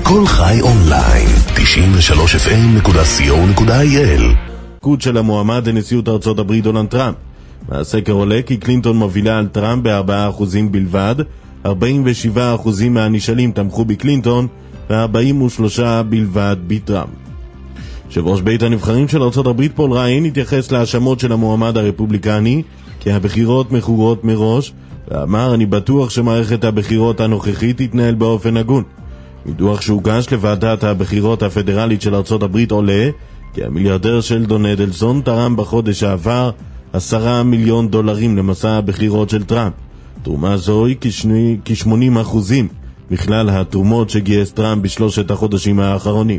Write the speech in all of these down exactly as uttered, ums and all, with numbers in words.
כל חי אונליין, תשעים ושלוש אף אם נקודה סי או נקודה איי אל. קוד של המועמד לנשיאות ארצות הברית דונלד טראמפ. מהסקר עולה כי קלינטון מובילה על טראמפ ב-ארבעה אחוזים בלבד, ארבעים ושבעה אחוזים מהנשאלים תמכו בקלינטון ו-ארבעים ושלושה בלבד בטראמפ. יושב ראש בית הנבחרים של ארצות הברית פול ריין התייחס להאשמות של המועמד הרפובליקני כי הבחירות מכורות מראש, ואמר אני בטוח שמערכת הבחירות הנוכחית תתנהל באופן הגון. מדוח שהוגש לוועדת הבחירות הפדרלית של ארצות הברית עולה כי המיליארדר שלדון אדלסון תרם בחודש העבר עשרה מיליון דולרים למסע הבחירות של טראמפ. תרומה זו היא כ-שמונים אחוזים מכלל התרומות שגייס טראמפ בשלושת החודשים האחרונים.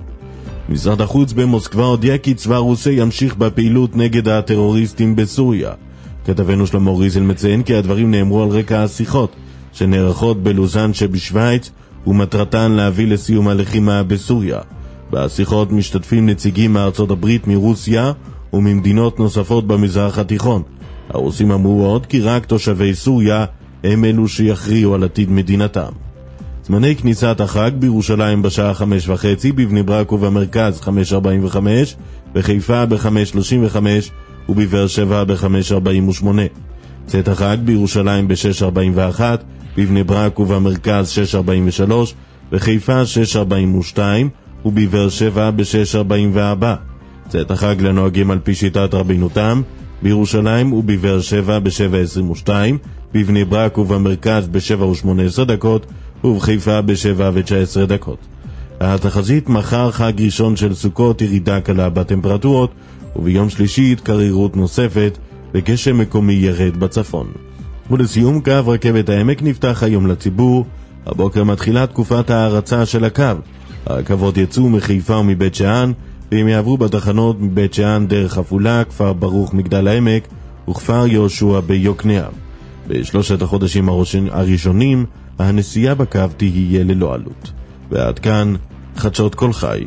משרד החוץ במוסקבה הודיע כי צבא רוסיה ימשיך בפעילות נגד הטרוריסטים בסוריה. כתבנו שלמה ריזל מציין כי הדברים נאמרו על רקע השיחות שנערכות בלוזאן שבשוויץ ומטרתן להביא לסיום הלחימה בסוריה. בשיחות משתתפים נציגים מארצות הברית, מרוסיה וממדינות נוספות במזרח התיכון. הרוסים אמרו עוד כי רק תושבי סוריה הם אלו שיכריעו על עתיד מדינתם. זמני כניסת החג בירושלים בשעה חמש וחצי, בבני ברק ובמרכז חמש ארבעים וחמש, בחיפה ב-חמש שלושים וחמש ובבאר שבע ב-חמש ארבעים ושמונה. צאת החג בירושלים ב-שש ארבעים ואחת, בבני ברק ובמרכז שש ארבעים ושלוש, בחיפה שש ארבעים ושתיים ובבאר שבע ב-שש ארבעים וארבע. צאת החג לנוהגים על פי שיטת רבינותם, בירושלים ובבאר שבע ב-שבע עשרים ושתיים, בבני ברק ובמרכז ב-שבע ושמונה עשרה דקות ובחיפה ב-שבע ותשע עשרה דקות. התחזית מחר חג ראשון של סוכות, ירידה קלה בטמפרטורות, וביום שלישי התקררות נוספת וגשם מקומי ירד בצפון. ולסיום, קו רכבת העמק נפתח היום לציבור. הבוקר מתחילה תקופת ההרצה של הקו. הרכבות יצאו מחיפה ומבית שאן, והם יעברו בתחנות מבית שאן דרך חפולה, כפר ברוך מגדל העמק וכפר יהושע ביוקנעם. בשלושת החודשים הראשונים הנסיעה בקו תהיה ללא עלות. ועד כאן חדשות כל חי.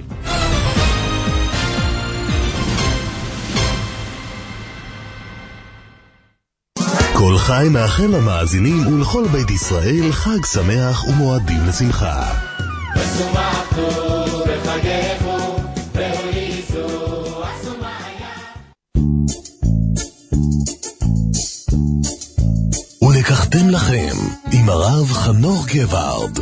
כל חי מאחל למאזינים ולכל בית ישראל חג שמח ומועדים לשמחה. ושמחתו בחגךו והוליסו אסומיה. ולקחתם לכם עם הרב חנוך גווארד.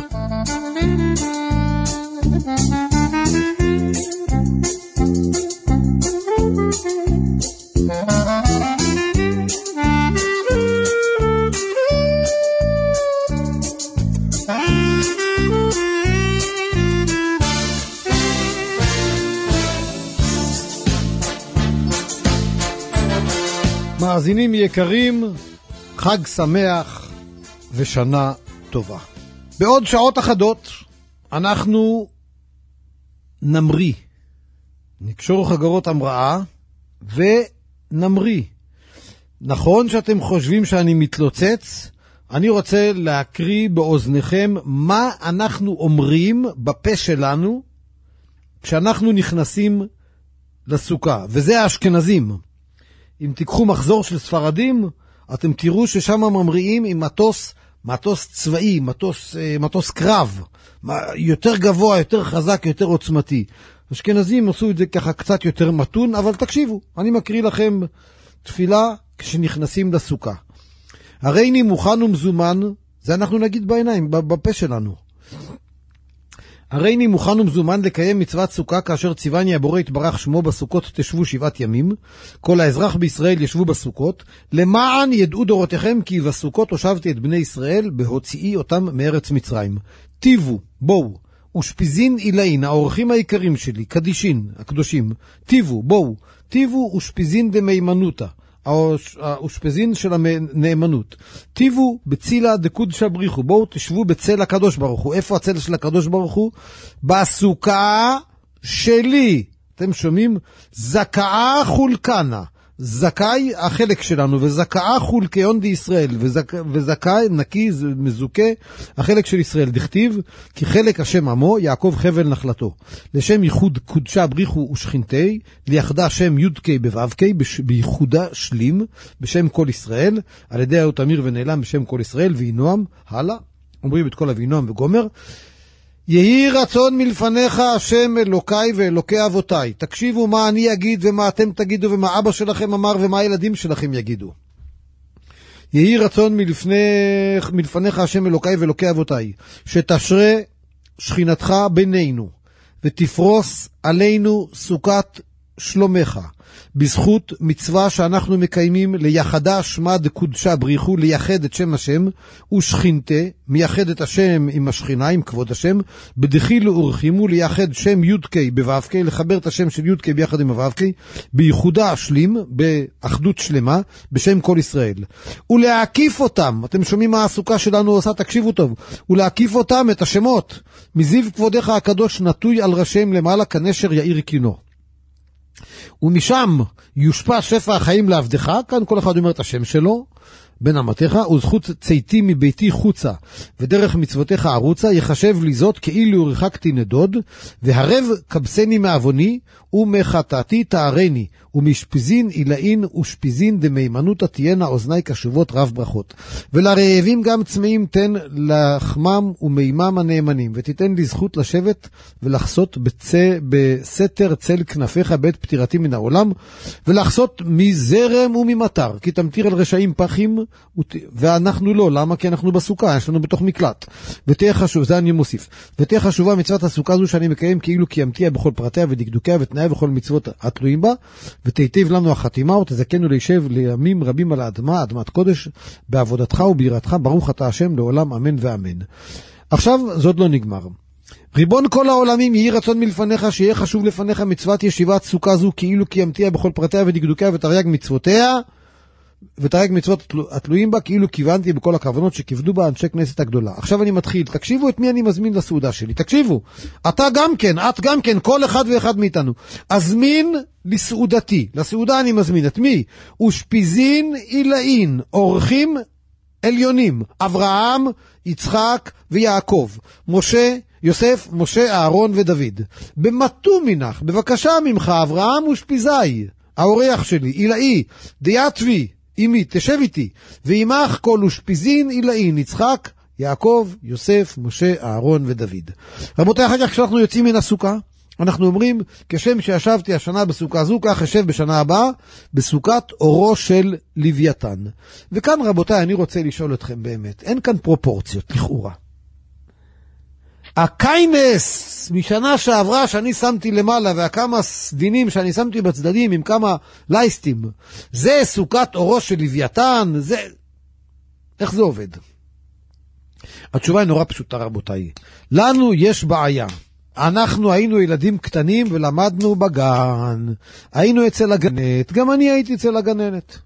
מאזינים יקרים, חג שמח ושנה טובה. בעוד שעות אחדות אנחנו נמריא, נקשור חגורות המראה ונמריא. נכון שאתם חושבים שאני מתלוצץ? אני רוצה להקריא באוזניכם מה אנחנו אומרים בפה שלנו כשאנחנו נכנסים לסוכה, וזה האשכנזים. אם תיקחו מחזור של ספרדים, אתם תראו ששם ממריאים עם מטוס, מטוס צבאי, מטוס, מטוס קרב, יותר גבוה, יותר חזק, יותר עוצמתי. אשכנזים עשו את זה ככה קצת יותר מתון, אבל תקשיבו, אני מקריא לכם תפילה כשנכנסים לסוכה. הריני מוכן ומזומן, זה אנחנו נגיד בעיניים, בפה שלנו. הריני מוכן ומזומן לקיים מצוות סוכה כאשר ציווני הבורא יתברך שמו בסוכות תשבו שבעת ימים. כל האזרח בישראל ישבו בסוכות, למען ידעו דורותיכם כי בסוכות הושבתי את בני ישראל בהוציאי אותם מארץ מצרים. טיבו, בואו, ושפיזין אילאין, האורחים העיקרים שלי, קדישין, הקדושים, טיבו, בואו, טיבו ושפיזין דמיימנותה, האושפזין של הנאמנות. טיבו בצילה דקודשא בריחו, בואו תשבו בצל הקדוש ברוך הוא. איפה הצל של הקדוש ברוך הוא? בסוכה שלי. אתם שומעים? זכאה חולקנה, זכאי החלק שלנו, וזכאה חולקיון די ישראל, וזכ... וזכאי נקי מזוכה החלק של ישראל. דכתיב כי חלק השם עמו, יעקב חבל נחלתו. לשם ייחוד קודשה בריחו ושכינתי, ליחדה שם יודקי בו"בקי, בייחודה שלים, בשם כל ישראל, על ידי האות אמיר ונעלם בשם כל ישראל, וינועם, הלאה, אומרים את כל הוינועם וגומר. יהי רצון מלפניך השם אלוקיי ואלוקי אבותיי. תקשיבו מה אני אגיד ומה אתם תגידו ומה אבא שלכם אמר ומה הילדים שלכם יגידו. יהי רצון מלפני, מלפניך השם אלוקיי ואלוקי אבותיי, שתשרה שכינתך בינינו, ותפרוס עלינו סוכת שלומך, בזכות מצווה שאנחנו מקיימים ליחדה שמה דקודשה בריחו, לייחד את שם השם, ושכינתה, מייחד את השם עם השכינה, עם כבוד השם, בדחילו ורחימו, לייחד שם יודקי בו"ק, לחבר את השם של יודקי ביחד עם הו"ק, בייחודה השלים, באחדות שלמה, בשם כל ישראל. ולהקיף אותם, אתם שומעים מה הסוכה שלנו עושה, תקשיבו טוב, ולהקיף אותם את השמות, מזיו כבודך הקדוש נטוי על ראשיהם למעלה כנשר יאיר קינו. ומשם יושפע שפע החיים לעבדך, כאן כל אחד אומר את השם שלו, בן אמתך, וזכות צאתי מביתי חוצה, ודרך מצוותיך ערוצה, יחשב לי זאת כאילו רחקתי נדוד, והרב קבסני מעווני, ומחטאתי תארני, ומשפיזין אילאין ושפיזין דמימנותא תהיינה אוזני קשובות רב ברכות. ולרעבים גם צמאים תן לחמם ומימם הנאמנים, ותיתן לי זכות לשבת ולחסות בצא, בסתר צל כנפיך בעת פטירתי מן העולם, ולחסות מזרם וממטר, כי תמטיר על רשעים פחים, ואנחנו לא. למה? כי אנחנו בסוכה, יש לנו בתוך מקלט. ותהיה חשוב, זה אני מוסיף, ותהיה חשובה מצוות הסוכה זו שאני מקיים כאילו קיימתיה בכל פרטיה ודקדוקיה ותנאיה וכל מצוות התלויים בה, ותיטיב לנו החתימה ותזכנו להישב לימים רבים על האדמה, אדמת קודש, בעבודתך וביראתך, ברוך אתה השם לעולם אמן ואמן. עכשיו זאת לא נגמר. ריבון כל העולמים, יהי רצון מלפניך שיהיה חשוב לפניך מצוות ישיבת סוכה זו כאילו קיימתיה בכל פרטיה ודקדוקיה ותרי"ג מצוותיה ותרי"ג מצוות התלויים בה כאילו כיוונתי בכל הכוונות שכיבדו בה אנשי כנסת הגדולה. עכשיו אני מתחיל, תקשיבו את מי אני מזמין לסעודה שלי, תקשיבו, אתה גם כן, את גם כן, כל אחד ואחד מאיתנו, הזמין לסעודתי, לסעודה אני מזמין את מי? ושפיזין אילאין, אורחים עליונים, אברהם, יצחק ויעקב, משה, יוסף, משה, אהרון ודוד. במתו מנך, בבקשה ממך, אברהם ושפיזי, האורח שלי, אילאי, דיאטבי, אימי, תשב איתי, ועמך כל ושפיזין אילאין, יצחק, יעקב, יוסף, משה, אהרון ודוד. רבותיי, אחר כך כשאנחנו יוצאים מן הסוכה, אנחנו אומרים, כשם שישבתי השנה בסוכה זו, כך אשב בשנה הבאה, בסוכת אורו של לוויתן. וכאן רבותיי, אני רוצה לשאול אתכם באמת, אין כאן פרופורציות, לכאורה. הקיינס משנה שעברה שאני שמתי למעלה, והכמה סדינים שאני שמתי בצדדים עם כמה לייסטים, זה סוכת אורו של לוויתן, זה... איך זה עובד? התשובה היא נורא פשוטה רבותיי. לנו יש בעיה. אנחנו היינו ילדים קטנים ולמדנו בגן. היינו אצל הגננת, גם אני הייתי אצל הגננת.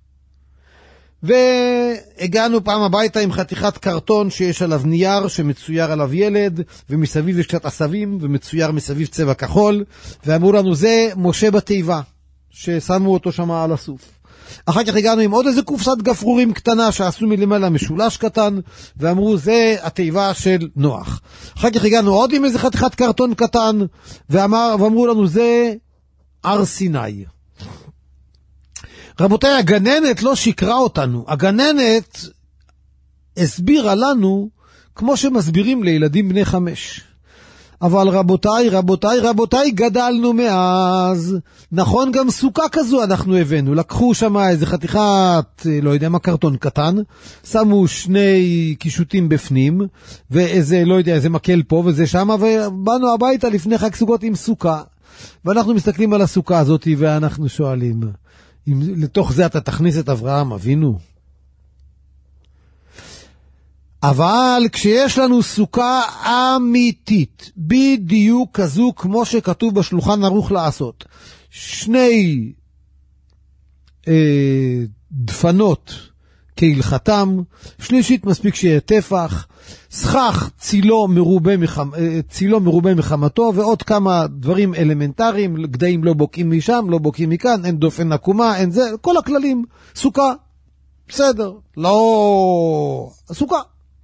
והגענו פעם הביתה עם חתיכת קרטון שיש עליו נייר שמצויר עליו ילד, ומסביב יש קצת עשבים ומצויר מסביב צבע כחול, ואמרו לנו זה משה בתיבה ששמו אותו שם על הסוף. אחר כך הגענו עם עוד איזה קופסת גפרורים קטנה שעשו מלמעלה משולש קטן, ואמרו זה התיבה של נוח. אחר כך הגענו עוד עם איזה חתיכת קרטון קטן, ואמר, ואמרו לנו זה הר סיני. רבותיי, הגננת לא שקרה אותנו. הגננת הסבירה לנו כמו שמסבירים לילדים בני חמש. אבל רבותיי, רבותיי, רבותיי, גדלנו מאז. נכון, גם סוכה כזו אנחנו הבאנו. לקחו שם איזה חתיכת, לא יודע מה, קרטון קטן, שמו שני קישוטים בפנים, ואיזה, לא יודע, איזה מקל פה וזה שם, ובאנו הביתה לפני חג סוכות עם סוכה. ואנחנו מסתכלים על הסוכה הזאת ואנחנו שואלים, אם לתוך זה אתה תכניס את אברהם אבינו? אבל כשיש לנו סוכה אמיתית, בדיוק כזו כמו שכתוב בשולחן ערוך לעשות, שני אה, דפנות כהלכתם, שלישית מספיק שיהיה טפח, סכך צילו מרובה, מחמ... צילו מרובה מחמתו, ועוד כמה דברים אלמנטריים, גדיים לא בוקעים משם, לא בוקעים מכאן, אין דופן עקומה, אין זה, כל הכללים, סוכה, בסדר, לא... סוכה.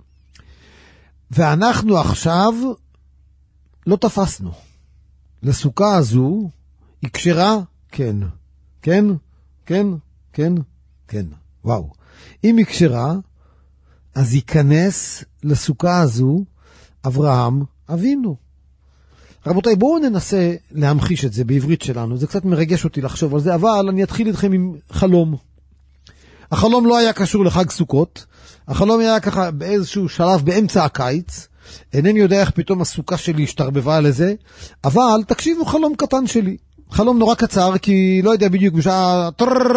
ואנחנו עכשיו לא תפסנו. לסוכה הזו היא כשרה? כן. כן? כן? כן? כן. וואו. אם היא כשרה, אז ייכנס לסוכה הזו אברהם אבינו. רבותיי, בואו ננסה להמחיש את זה בעברית שלנו, זה קצת מרגש אותי לחשוב על זה, אבל אני אתחיל איתכם עם חלום. החלום לא היה קשור לחג סוכות, החלום היה ככה באיזשהו שלב באמצע הקיץ, אינני יודע איך פתאום הסוכה שלי השתרבבה לזה, אבל תקשיבו חלום קטן שלי, חלום נורא קצר, כי לא יודע בדיוק בשעה,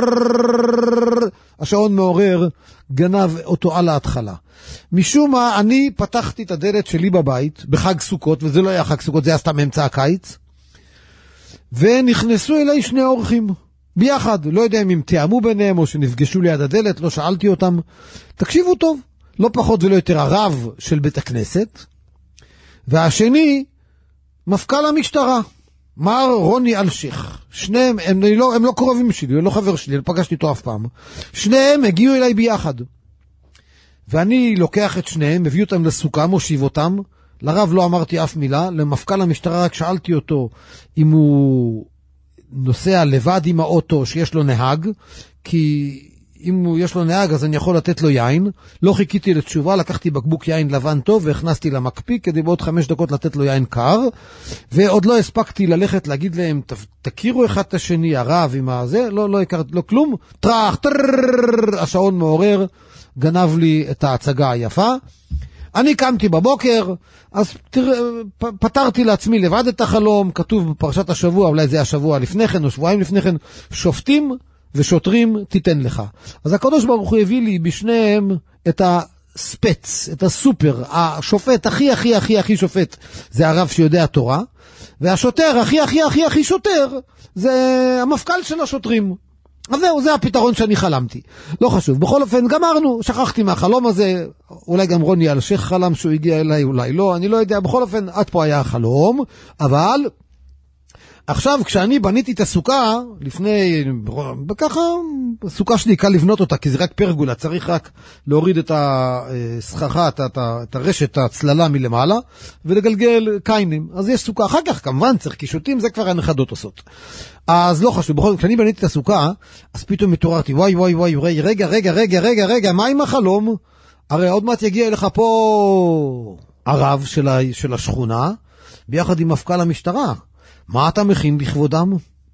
השעון מעורר גנב אותו על ההתחלה. משום מה, אני פתחתי את הדלת שלי בבית, בחג סוכות, וזה לא היה חג סוכות, זה היה סתם אמצע הקיץ, ונכנסו אליי שני אורחים, ביחד, לא יודע אם הם תיאמו ביניהם, או שנפגשו ליד הדלת, לא שאלתי אותם. תקשיבו טוב, לא פחות ולא יותר הרב של בית הכנסת, והשני, מפכ"ל המשטרה, מר רוני אלשיך. שניהם, הם לא, הם לא קרובים שלי, הם לא חבר שלי, אני פגשתי אותו אף פעם. שניהם הגיעו אליי ביחד. ואני לוקח את שניהם, מביא אותם לסוכה, מושיב אותם, לרב לא אמרתי אף מילה, למפכ"ל המשטרה רק שאלתי אותו אם הוא נוסע לבד עם האוטו שיש לו נהג, כי אם יש לו נהג אז אני יכול לתת לו יין. לא חיכיתי לתשובה, לקחתי בקבוק יין לבן טוב והכנסתי למקפיא כדי בעוד חמש דקות לתת לו יין קר, ועוד לא הספקתי ללכת להגיד להם תכירו אחד את השני, הרב עם הזה, לא, לא הכרתי, לא כלום, טרח, טרררררר, השעון מעורר, גנב לי את ההצגה היפה. אני קמתי בבוקר, אז תראה, פתרתי לעצמי לבד את החלום, כתוב בפרשת השבוע, אולי זה השבוע לפני כן או שבועיים לפני כן, שופטים ושוטרים תיתן לך. אז הקדוש ברוך הוא הביא לי בשניהם את הספץ, את הסופר, השופט הכי הכי הכי הכי שופט, זה הרב שיודע תורה, והשוטר הכי הכי הכי הכי שוטר, זה המפכ"ל של השוטרים. אז זהו, זה הפתרון שאני חלמתי. לא חשוב. בכל אופן, גמרנו, שכחתי מהחלום הזה, אולי גם רוני אלשיך חלם שהוא הגיע אליי, אולי לא, אני לא יודע. בכל אופן, עד פה היה החלום, אבל עכשיו כשאני בניתי את הסוכה, לפני, בככה, הסוכה שלי קל לבנות אותה, כי זה רק פרגולה, צריך רק להוריד את הסככה, את, את, את הרשת, הצללה מלמעלה, ולגלגל קיינים. אז יש סוכה, אחר כך כמובן צריך קישוטים, זה כבר הנכדות עושות. אז לא חשוב, בכל זאת, כשאני בניתי את הסוכה, אז פתאום מתעוררתי, וואי וואי וואי, וואי, רגע, רגע, רגע, רגע, רגע, מה עם החלום? הרי עוד מעט יגיע אליך פה הרב של, ה, של השכונה, ביחד עם מפכ"ל המשטרה. מה אתה מכין לכבודם?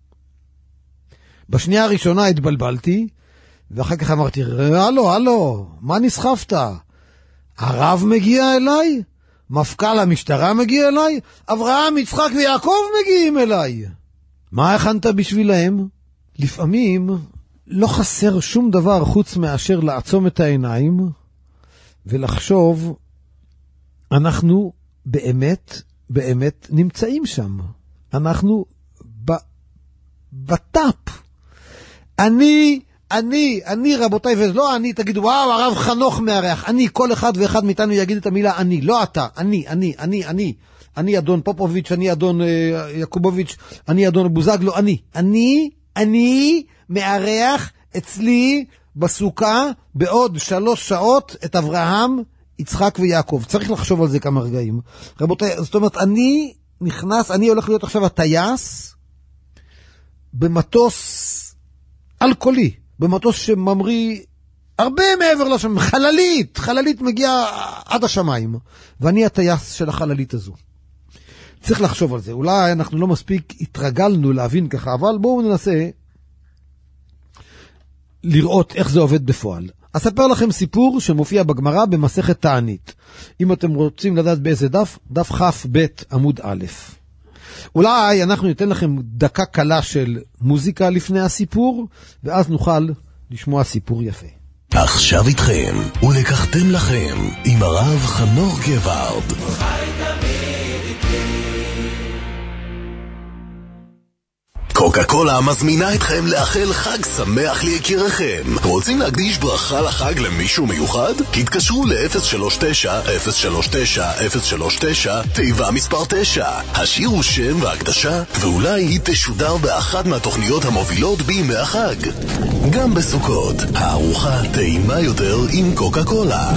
בשנייה הראשונה התבלבלתי, ואחר כך אמרתי, הלו, הלו, מה נסחפת? הרב מגיע אליי? מפכ"ל המשטרה מגיע אליי? אברהם, יצחק ויעקב מגיעים אליי. מה הכנת בשבילהם? לפעמים לא חסר שום דבר חוץ מאשר לעצום את העיניים ולחשוב, אנחנו באמת, באמת נמצאים שם. אנחנו ב... בטאפ. אני, אני, אני רבותיי, ולא אני, תגידו, וואו, הרב חנוך מארח. אני, כל אחד ואחד מאיתנו יגיד את המילה אני, לא אתה, אני, אני, אני, אני. אני אדון פופוביץ', אני אדון אה, יקובוביץ', אני אדון בוזגלו, אני. אני, אני מארח אצלי בסוכה בעוד שלוש שעות את אברהם, יצחק ויעקב. צריך לחשוב על זה כמה רגעים. רבותיי, זאת אומרת, אני נכנס, אני הולך להיות עכשיו הטייס במטוס אלכוהולי, במטוס שממריא הרבה מעבר לשם, חללית, חללית מגיעה עד השמיים, ואני הטייס של החללית הזו. צריך לחשוב על זה, אולי אנחנו לא מספיק התרגלנו להבין ככה, אבל בואו ננסה לראות איך זה עובד בפועל. אספר לכם סיפור שמופיע בגמרא במסכת תענית. אם אתם רוצים לדעת באיזה דף, דף חף בית עמוד א'. אולי אנחנו ניתן לכם דקה קלה של מוזיקה לפני הסיפור, ואז נוכל לשמוע סיפור יפה. עכשיו איתכם, ולקחתם לכם, עם הרב חנוך גווארד. קוקה קולה מזמינה אתכם לאחל חג שמח ליקיריכם. רוצים להקדיש ברכה לחג למישהו מיוחד? התקשרו ל-אפס שלוש תשע אפס שלוש תשע אפס שלוש תשע, תיבה מספר תשע. השאירו שם והקדשה, ואולי היא תשודר באחת מהתוכניות המובילות בימי החג. גם בסוכות, הארוחה טעימה יותר עם קוקה קולה.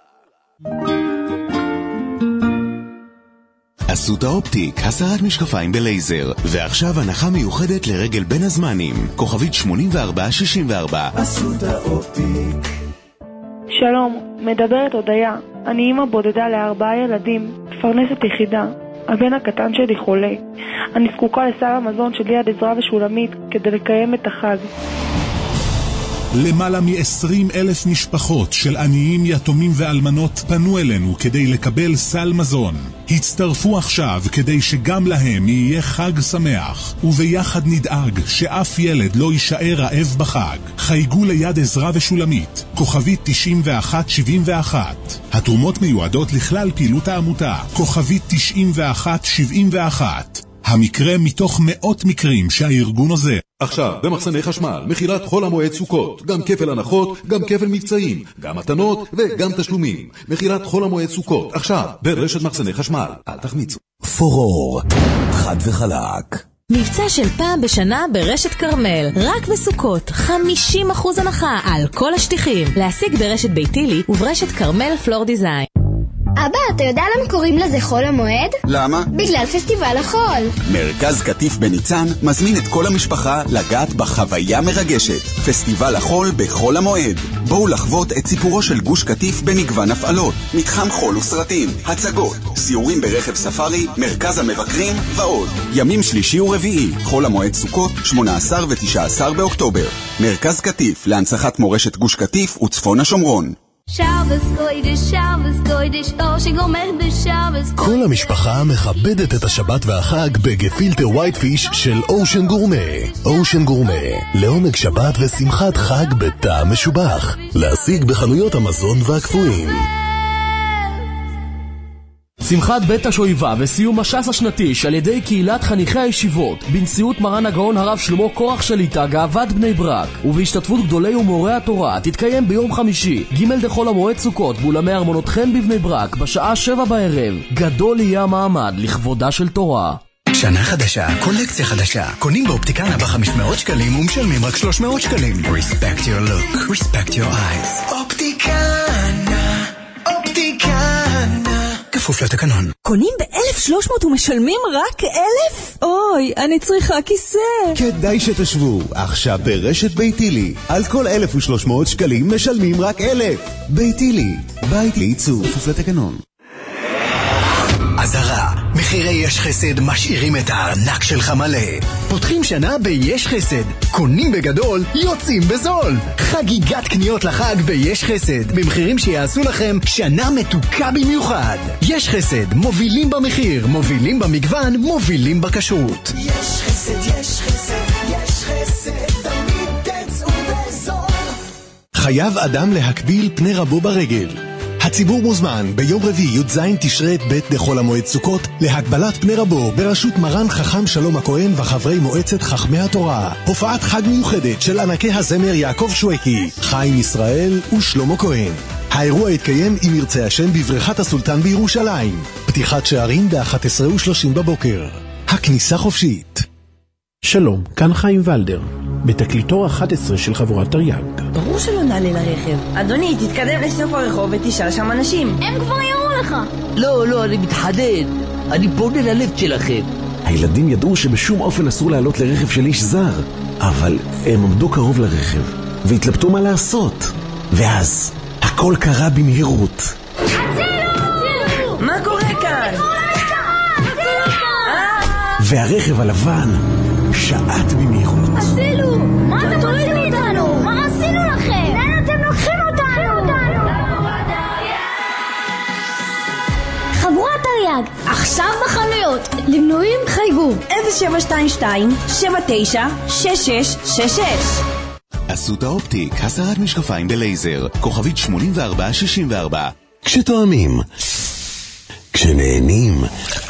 אסותא אופטיק, הסרת משקפיים בלייזר, ועכשיו הנחה מיוחדת לרגל בין הזמנים, כוכבית שמונים וארבע שישים וארבע. אסותא אופטיק. שלום, מדברת הודיה. אני אמא בודדה לארבעה ילדים, מפרנסת יחידה. הבן הקטן שלי חולה. אני זקוקה לסל המזון של יד עזרא ושולמית כדי לקיים את החג. למעלה מ-עשרים אלף משפחות של עניים, יתומים ואלמנות פנו אלינו כדי לקבל סל מזון. הצטרפו עכשיו כדי שגם להם יהיה חג שמח, וביחד נדאג שאף ילד לא יישאר רעב בחג. חייגו ליד עזרא ושולמית, כוכבית תשעים ואחת שבעים ואחת. התרומות מיועדות לכלל פעילות העמותה, כוכבית תשעים ואחת שבעים ואחת. המקרה מתוך מאות מקרים שהארגון עוזר. עכשיו, במחסני חשמל, מחירת חול המועד סוכות. גם כפל הנחות, גם כפל מבצעים, גם מתנות וגם תשלומים. מחירת חול המועד סוכות. עכשיו, ברשת מחסני חשמל. אל תחמיצו. פורור, חד וחלק. מבצע של פעם בשנה ברשת קרמל, רק בסוכות, חמישים אחוז הנחה על כל השטיחים. להשיג ברשת ביתילי וברשת קרמל פלור דיזיין. אבא, אתה יודע למה קוראים לזה חול המועד? למה? בגלל פסטיבל החול. מרכז כתיף בניצן מזמין את כל המשפחה לגעת בחוויה מרגשת. פסטיבל החול בחול המועד. בואו לחוות את סיפורו של גוש כתיף במגוון הפעלות. מתחם חול וסרטים, הצגות, סיורים ברכב ספארי, מרכז המבקרים ועוד. ימים שלישי ורביעי, חול המועד סוכות, שמונה עשר ותשע עשרה באוקטובר. מרכז כתיף להנצחת מורשת גוש כתיף וצפון השומרון. כל המשפחה מכבדת את השבת והחג בגפילטר ווייט פיש של אושן גורמה. אושן גורמה, לעומק שבת ושמחת חג בטעם משובח. להשיג בחנויות המזון והקפואים. שמחת בית השואיבה וסיום הש"ס השנתי על ידי קהילת חניכי הישיבות בנשיאות מרן הגאון הרב שלמה קורח שליטה גאוות בני ברק ובהשתתפות גדולי ומורי התורה תתקיים ביום חמישי ג' דחול המועד סוכות באולמי ארמונות חן בבני ברק בשעה שבע בערב. גדול יהיה המעמד לכבודה של תורה. שנה חדשה, קולקציה חדשה. קונים באופטיקנה ב-חמש מאות שקלים ומשלמים רק שלוש מאות שקלים. Respect your look, respect your eyes. אופטיקנה, אופטיקנה. כפוף לתקנון. קונים ב-אלף ושלוש מאות ומשלמים רק אלף? אוי, אני צריכה כיסא. כדאי שתשבו. עכשיו ברשת ביתילי. על כל אלף ושלוש מאות שקלים משלמים רק אלף. ביתילי. בית לעיצוב. כפוף לתקנון. עזרה, מחירי יש חסד משאירים את הארנק שלך מלא. פותחים שנה ביש חסד. קונים בגדול, יוצאים בזול. חגיגת קניות לחג ביש חסד. במחירים שיעשו לכם שנה מתוקה במיוחד. יש חסד, מובילים במחיר, מובילים במגוון, מובילים בכשרות. יש חסד, יש חסד, יש חסד, תמיד תצאו בזול. חייב אדם להקביל פני רבו ברגל. הציבור מוזמן ביום רביעי י"ז תשרי ב' דחול המועד סוכות להגבלת פני רבו בראשות מרן חכם שלום הכהן וחברי מועצת חכמי התורה. הופעת חג מיוחדת של ענקי הזמר יעקב שויקי, חיים ישראל ושלמה כהן. האירוע יתקיים אם ירצה השם בבריכת הסולטן בירושלים. פתיחת שערים ב-אחת עשרה ושלושים בבוקר. הכניסה חופשית. שלום, כאן חיים ולדר, בתקליטור אחת עשרה של חבורת תרי"ג. ברור שלא נעלה לרכב. אדוני, תתקדם לסוף הרחוב ותשאל שם אנשים. הם כבר יראו לך. לא, לא, אני מתחדד. אני פונה ללב שלכם. הילדים ידעו שבשום אופן אסור לעלות לרכב של איש זר, אבל הם עמדו קרוב לרכב והתלבטו מה לעשות. ואז הכל קרה במהירות. הצילו! מה קורה כאן? והרכב הלבן שעט במהירות. הצילו! מה אתם עושים איתנו? מה עשינו לכם? לאן אתם לוקחים אותנו? חבורת תרי"ג, עכשיו בחנויות. למנויים חייגו אפס שבע שתיים שתיים שבע תשע שש שש שש שש. אסותא אופטיק, הסרת משקפיים בלייזר, כוכבית שמונים וארבע שישים וארבע. כשתואמים, כשנהנים,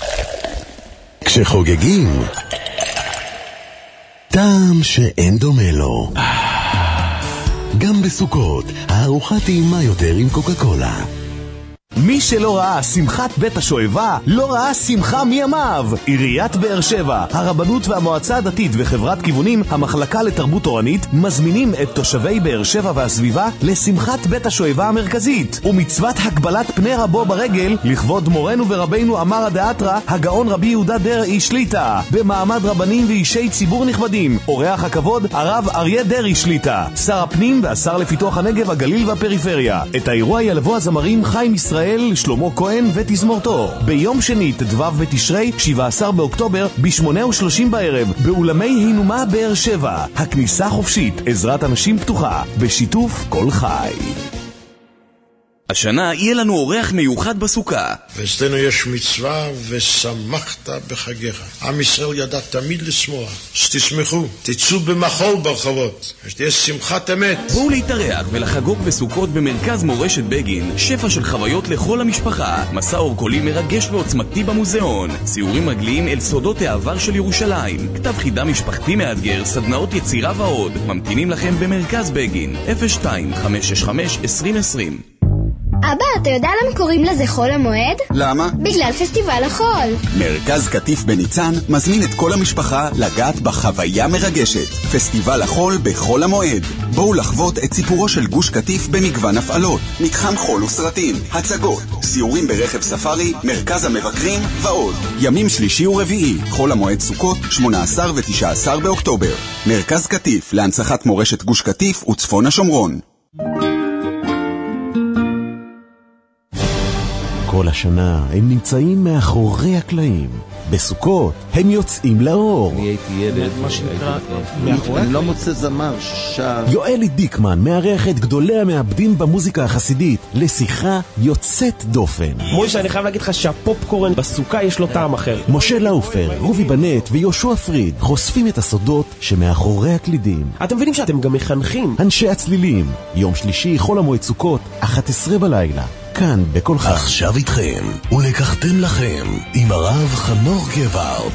כשחוגגים, טעם שאין דומה לו. גם בסוכות, הארוחה טעימה יותר עם קוקה קולה. מי שלא ראה שמחת בית השואיבה, לא ראה שמחה מימיו. עיריית באר שבע, הרבנות והמועצה הדתית וחברת כיוונים, המחלקה לתרבות תורנית, מזמינים את תושבי באר שבע והסביבה לשמחת בית השואיבה המרכזית, ומצוות הגבלת פני רבו ברגל, לכבוד מורנו ורבינו אמר הדאתרא, הגאון רבי יהודה דרעי שליטה, במעמד רבנים ואישי ציבור נכבדים. אורח הכבוד, הרב אריה דרעי שליטה, שר הפנים והשר לפיתוח הנגב, הגליל והפריפריה. את האירוע ילוו הזמרים חיים ישראל ישראל, שלמה כהן ותזמורתו. ביום שני, ט"ו בתשרי, שבעה עשר באוקטובר, ב-שמונה ושלושים בערב, באולמי הינומה באר שבע. הכניסה חופשית, עזרת אנשים פתוחה, בשיתוף כל חי. השנה יהיה לנו אורח מיוחד בסוכה. ואצלנו יש מצווה ושמחת בחגיך. עם ישראל ידע תמיד לשמוח. שתשמחו, תצאו במחול ברחובות, שתהיה שמחת אמת. בואו להתארח ולחגוג בסוכות במרכז מורשת בגין. שפע של חוויות לכל המשפחה. מסע אורקולי מרגש ועוצמתי במוזיאון. סיורים רגליים אל סודות העבר של ירושלים. כתב חידה משפחתי מאתגר, סדנאות יצירה ועוד. ממתינים לכם במרכז בגין. אפס שתיים חמש שש חמש עשרים עשרים. אבא, אתה יודע למה קוראים לזה חול המועד? למה? בגלל פסטיבל החול. מרכז כתיף בניצן מזמין את כל המשפחה לגעת בחוויה מרגשת. פסטיבל החול בחול המועד. בואו לחוות את סיפורו של גוש כתיף במגוון הפעלות. מתחם חול וסרטים, הצגות, סיורים ברכב ספארי, מרכז המבקרים ועוד. ימים שלישי ורביעי, חול המועד סוכות, שמונה עשר ותשעה עשר באוקטובר. מרכז כתיף להנצחת מורשת גוש כתיף וצפון השומרון. כל השנה הם נמצאים מאחורי הקלעים. בסוכות הם יוצאים לאור. אני הייתי ילד, מה שנקרא, מאחורי אני לא מוצא זמר ששר. יואלי דיקמן מארח את גדולי המעבדים במוזיקה החסידית לשיחה יוצאת דופן. מוישה, אני חייב להגיד לך שהפופקורן בסוכה יש לו טעם אחר. משה לאופר, רובי בנט ויושע פריד חושפים את הסודות שמאחורי הקלידים. אתם מבינים שאתם גם מחנכים. אנשי הצלילים, יום שלישי חול המועד סוכות, אחת עשרה בלילה. כאן בכל חג. עכשיו איתכם, ולקחתם לכם, עם הרב חנוך גווארד.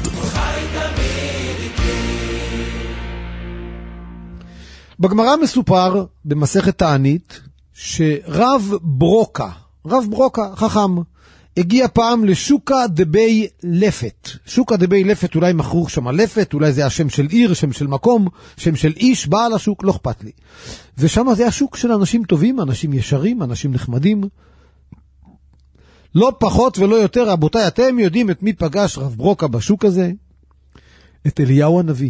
בגמרא מסופר במסכת תענית שרב ברוקה, רב ברוקה, חכם, הגיע פעם לשוקה דבי לפת. שוקה דבי לפת, אולי מכרו שם לפת, אולי זה השם של עיר, שם של מקום, שם של איש, בעל השוק, לא אכפת לי. ושם זה השוק של אנשים טובים, אנשים ישרים, אנשים נחמדים. לא פחות ולא יותר, רבותיי, אתם יודעים את מי פגש רב ברוקה בשוק הזה? את אליהו הנביא.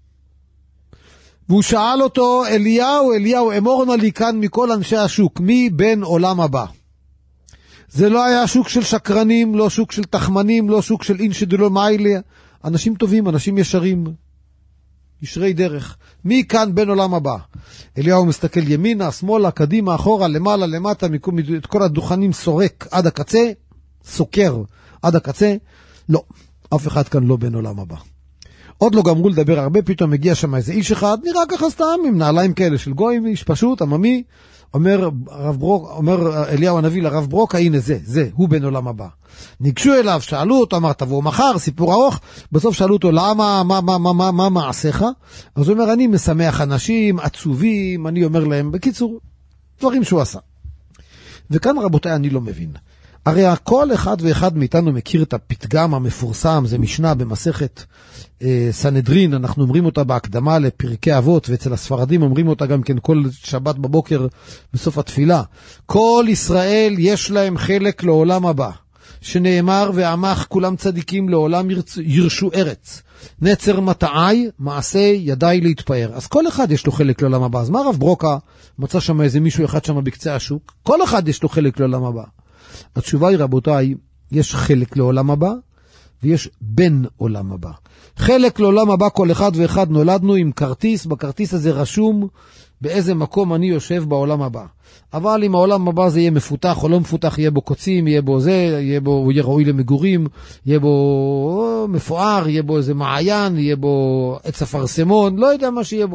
והוא שאל אותו, אליהו, אליהו, אמור נא לי כאן מכל אנשי השוק, מי בן עולם הבא? זה לא היה שוק של שקרנים, לא שוק של תחמנים, לא שוק של אינשי דלו מיילי, אנשים טובים, אנשים ישרים, ישרי דרך. מי כאן בן עולם הבא? אליהו מסתכל ימינה, שמאלה, קדימה, אחורה, למעלה, למטה, את כל הדוכנים סורק עד הקצה, סוקר עד הקצה. לא, אף אחד כאן לא בן עולם הבא. עוד לא גמרו לדבר הרבה, פתאום מגיע שם איזה איש אחד, נראה ככה סתם, עם נעליים כאלה של גויים, איש פשוט, עממי, אומר, הרב ברוק, אומר אליהו הנביא לרב ברוק, הנה זה, זה, הוא בן עולם הבא. ניגשו אליו, שאלו אותו, אמר, תבואו מחר, סיפור ארוך, בסוף שאלו אותו, למה, מה, מה, מה, מה, מה מעשיך? אז הוא אומר, אני משמח אנשים, עצובים, אני אומר להם, בקיצור, דברים שהוא עשה. וכאן רבותיי, אני לא מבין. הרי כל אחד ואחד מאיתנו מכיר את הפתגם המפורסם, זה משנה במסכת אה, סנהדרין, אנחנו אומרים אותה בהקדמה לפרקי אבות, ואצל הספרדים אומרים אותה גם כן כל שבת בבוקר בסוף התפילה. כל ישראל יש להם חלק לעולם הבא, שנאמר ועמך כולם צדיקים לעולם ירצ... ירשו ארץ. נצר מטעי, מעשה ידיי להתפאר. אז כל אחד יש לו חלק לעולם הבא. אז מה רב ברוקה מצא שם איזה מישהו אחד שם בקצה השוק? כל אחד יש לו חלק לעולם הבא. התשובה היא, רבותיי, יש חלק לעולם הבא, ויש בן עולם הבא. חלק לעולם הבא, כל אחד ואחד נולדנו עם כרטיס, בכרטיס הזה רשום באיזה מקום אני יושב בעולם הבא. אבל אם העולם הבא זה יהיה מפותח או לא מפותח, יהיה בו קוצים, יהיה בו זה, יהיה בו, הוא יהיה ראוי למגורים, יהיה בו מפואר, יהיה בו איזה מעיין, יהיה בו עץ אפרסמון, לא יודע מה שיהיה בו.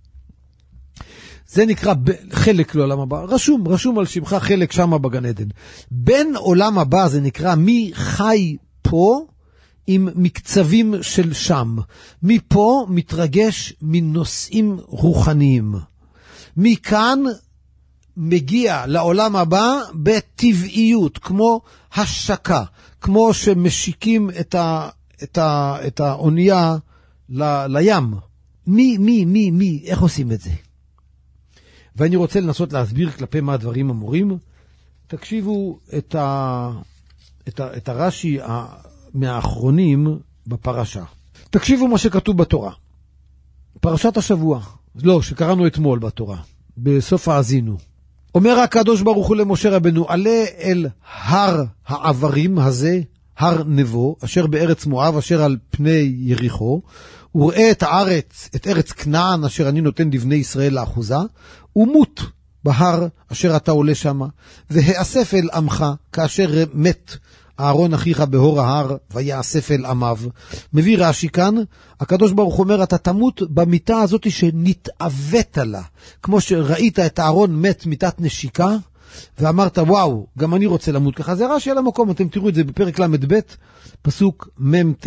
זה נקרא חלק לעולם הבא. רשום, רשום על שמך חלק שמה בגן עדן. בין עולם הבא זה נקרא מי חי פה עם מקצבים של שם. מי פה מתרגש מנושאים רוחניים. מכאן מגיע לעולם הבא בטבעיות, כמו השקה, כמו שמשיקים את, ה, את, ה, את האונייה ל, לים. מי, מי, מי, מי, איך עושים את זה? ואני רוצה לנסות להסביר כלפי מה הדברים אמורים. תקשיבו את, ה, את, ה, את הרש"י מהאחרונים בפרשה. תקשיבו מה שכתוב בתורה. פרשת השבוע, לא, שקראנו אתמול בתורה, בסוף האזינו. אומר הקדוש ברוך הוא למשה רבנו, עלה אל הר העברים הזה, הר נבו, אשר בארץ מואב, אשר על פני יריחו, וראה את הארץ, את ארץ כנען, אשר אני נותן לבני ישראל לאחוזה, ומות בהר אשר אתה עולה שמה, והאסף אל עמך, כאשר מת אהרון אחיך בהור ההר, ויאסף אל עמיו. מביא רש"י כאן, הקדוש ברוך הוא אומר, אתה תמות במיטה הזאת שנתאבט לה, כמו שראית את אהרון מת מיטת נשיקה, ואמרת, וואו, גם אני רוצה למות ככה. זה רש"י על המקום, אתם תראו את זה בפרק למד ב', פסוק מ"ט.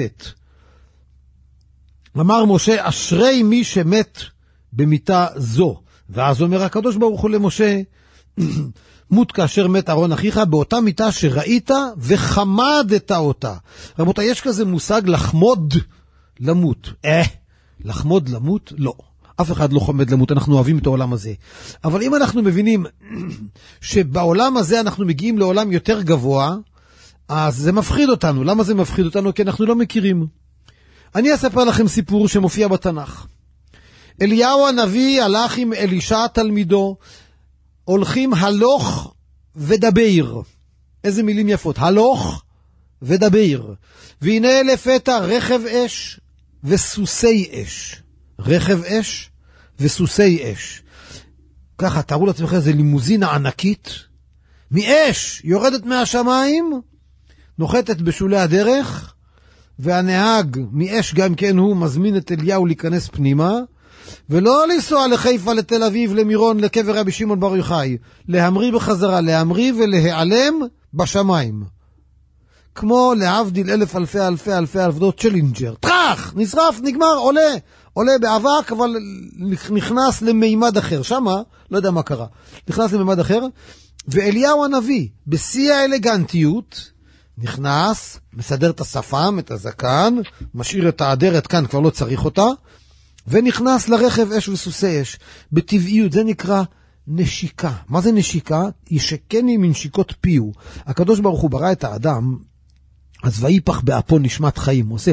אמר משה, אשרי מי שמת במיטה זו. ואז אומר הקדוש ברוך הוא למשה, מות כאשר מת אהרון אחיך, באותה מיטה שראית וחמדת אותה. רבותיי, יש כזה מושג לחמוד למות. אה, לחמוד למות? לא. אף אחד לא חומד למות, אנחנו אוהבים את העולם הזה. אבל אם אנחנו מבינים שבעולם הזה אנחנו מגיעים לעולם יותר גבוה, אז זה מפחיד אותנו. למה זה מפחיד אותנו? כי אנחנו לא מכירים. אני אספר לכם סיפור שמופיע בתנ"ך. אליהו הנביא הלך עם אלישע תלמידו, הולכים הלוך ודבר. איזה מילים יפות, הלוך ודבר. והנה לפתע רכב אש וסוסי אש. רכב אש וסוסי אש. ככה, תראו לעצמכם, זה לימוזינה ענקית, מאש, יורדת מהשמיים, נוחתת בשולי הדרך, והנהג מאש גם כן הוא מזמין את אליהו להיכנס פנימה, ולא לנסוע לחיפה, לתל אביב, למירון, לקבר רבי שמעון בר יוחאי, להמריא בחזרה, להמריא ולהיעלם בשמיים. כמו להבדיל אלף אלפי אלפי אלפי אלפדות צ'לינג'ר. טרח, נשרף, נגמר, עולה. עולה באבק, אבל נכנס למימד אחר. שמה, לא יודע מה קרה. נכנס למימד אחר, ואליהו הנביא, בשיא האלגנטיות, נכנס, מסדר את השפם, את הזקן, משאיר את העדרת כאן, כבר לא צריך אותה, ונכנס לרכב אש וסוסי אש. בטבעיות, זה נקרא נשיקה. מה זה נשיקה? ישקני מנשיקות פיו. הקדוש ברוך הוא ברא את האדם, אז ויפח באפו נשמת חיים. הוא עושה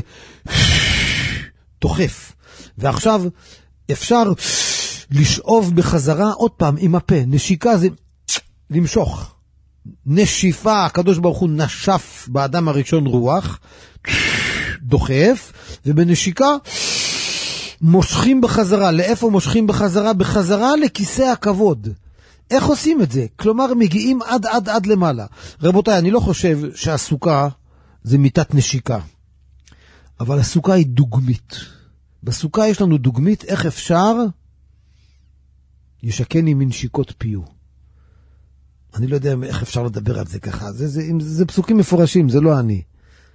תוחף. ועכשיו אפשר לשאוב בחזרה עוד פעם עם הפה. נשיקה זה למשוך. נשיפה, הקדוש ברוך הוא נשף באדם הראשון רוח, דוחף, ובנשיקה מושכים בחזרה. לאיפה מושכים בחזרה? בחזרה לכיסא הכבוד. איך עושים את זה? כלומר, מגיעים עד עד עד למעלה. רבותיי, אני לא חושב שהסוכה זה מיטת נשיקה, אבל הסוכה היא דוגמית. בסוכה יש לנו דוגמית איך אפשר ישקני מנשיקות פיו. אני לא יודע איך אפשר לדבר על זה ככה. זה, זה, זה, זה פסוקים מפורשים, זה לא אני.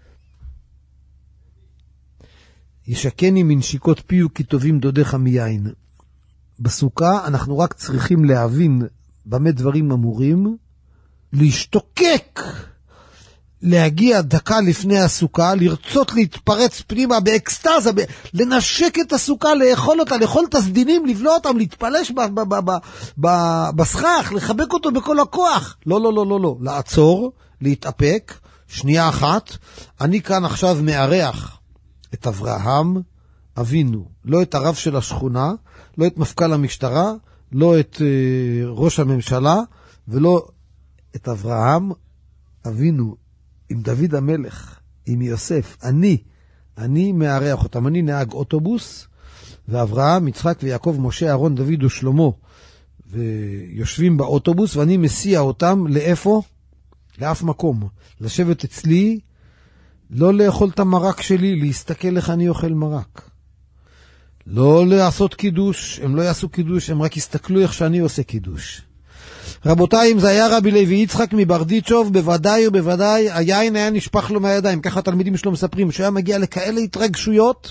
ישקני מנשיקות פיו כי טובים דודיך מיין. בסוכה אנחנו רק צריכים להבין במה דברים אמורים, להשתוקק, להגיע דקה לפני הסוכה, לרצות להתפרץ פנימה באקסטאזה, ב- לנשק את הסוכה, לאכול אותה, לאכול את הסדינים, לבלוע אותם, להתפלש ב- ב- ב- ב- ב- בסכך, לחבק אותו בכל הכוח. לא, לא, לא, לא, לא. לעצור, להתאפק, שנייה אחת. אני כאן עכשיו מארח את אברהם אבינו, לא את הרב של השכונה, לא את מפכ"ל המשטרה, לא את uh, ראש הממשלה, ולא את אברהם אבינו, עם דוד המלך, עם יוסף. אני, אני מארח אותם. אני נהג אוטובוס, ואברהם, יצחק ויעקב, משה, אהרון, דוד ושלמה, ויושבים באוטובוס, ואני מסיע אותם לאיפה? לאף מקום. לשבת אצלי, לא לאכול את המרק שלי, להסתכל איך אני אוכל מרק. לא לעשות קידוש, הם לא יעשו קידוש, הם רק יסתכלו איך שאני עושה קידוש. רבותיי, אם זה היה רבי לוי יצחק מברדיצ'וב, בוודאי ובוודאי היין היה נשפך לו מהידיים. ככה התלמידים שלו מספרים, שהיה מגיע לכאלה התרגשויות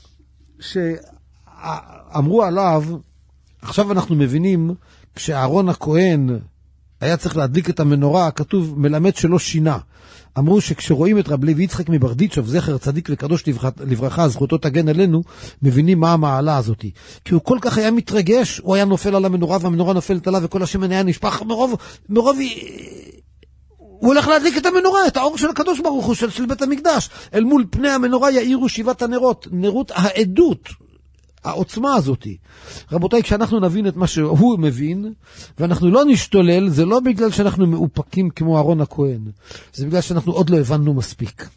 שאמרו עליו. עכשיו אנחנו מבינים, כשאהרון הכהן היה צריך להדליק את המנורה, כתוב מלמד שלא שינה. אמרו שכשרואים את רבי לוי יצחק מברדיצ'וב, זכר צדיק וקדוש לברכה, זכותו תגן עלינו, מבינים מה המעלה הזאת. כי הוא כל כך היה מתרגש, הוא היה נופל על המנורה, והמנורה נופלת עליו, וכל השמן היה נשפך מרוב, מרוב, הוא הולך להדליק את המנורה, את האור של הקדוש ברוך הוא, של, של בית המקדש. אל מול פני המנורה יאירו שבעת הנרות, נרות העדות, העוצמה הזאת. רבותיי, כשאנחנו נבין את מה שהוא מבין, ואנחנו לא נשתולל, זה לא בגלל שאנחנו מאופקים כמו אהרון הכהן, זה בגלל שאנחנו עוד לא הבנו מספיק.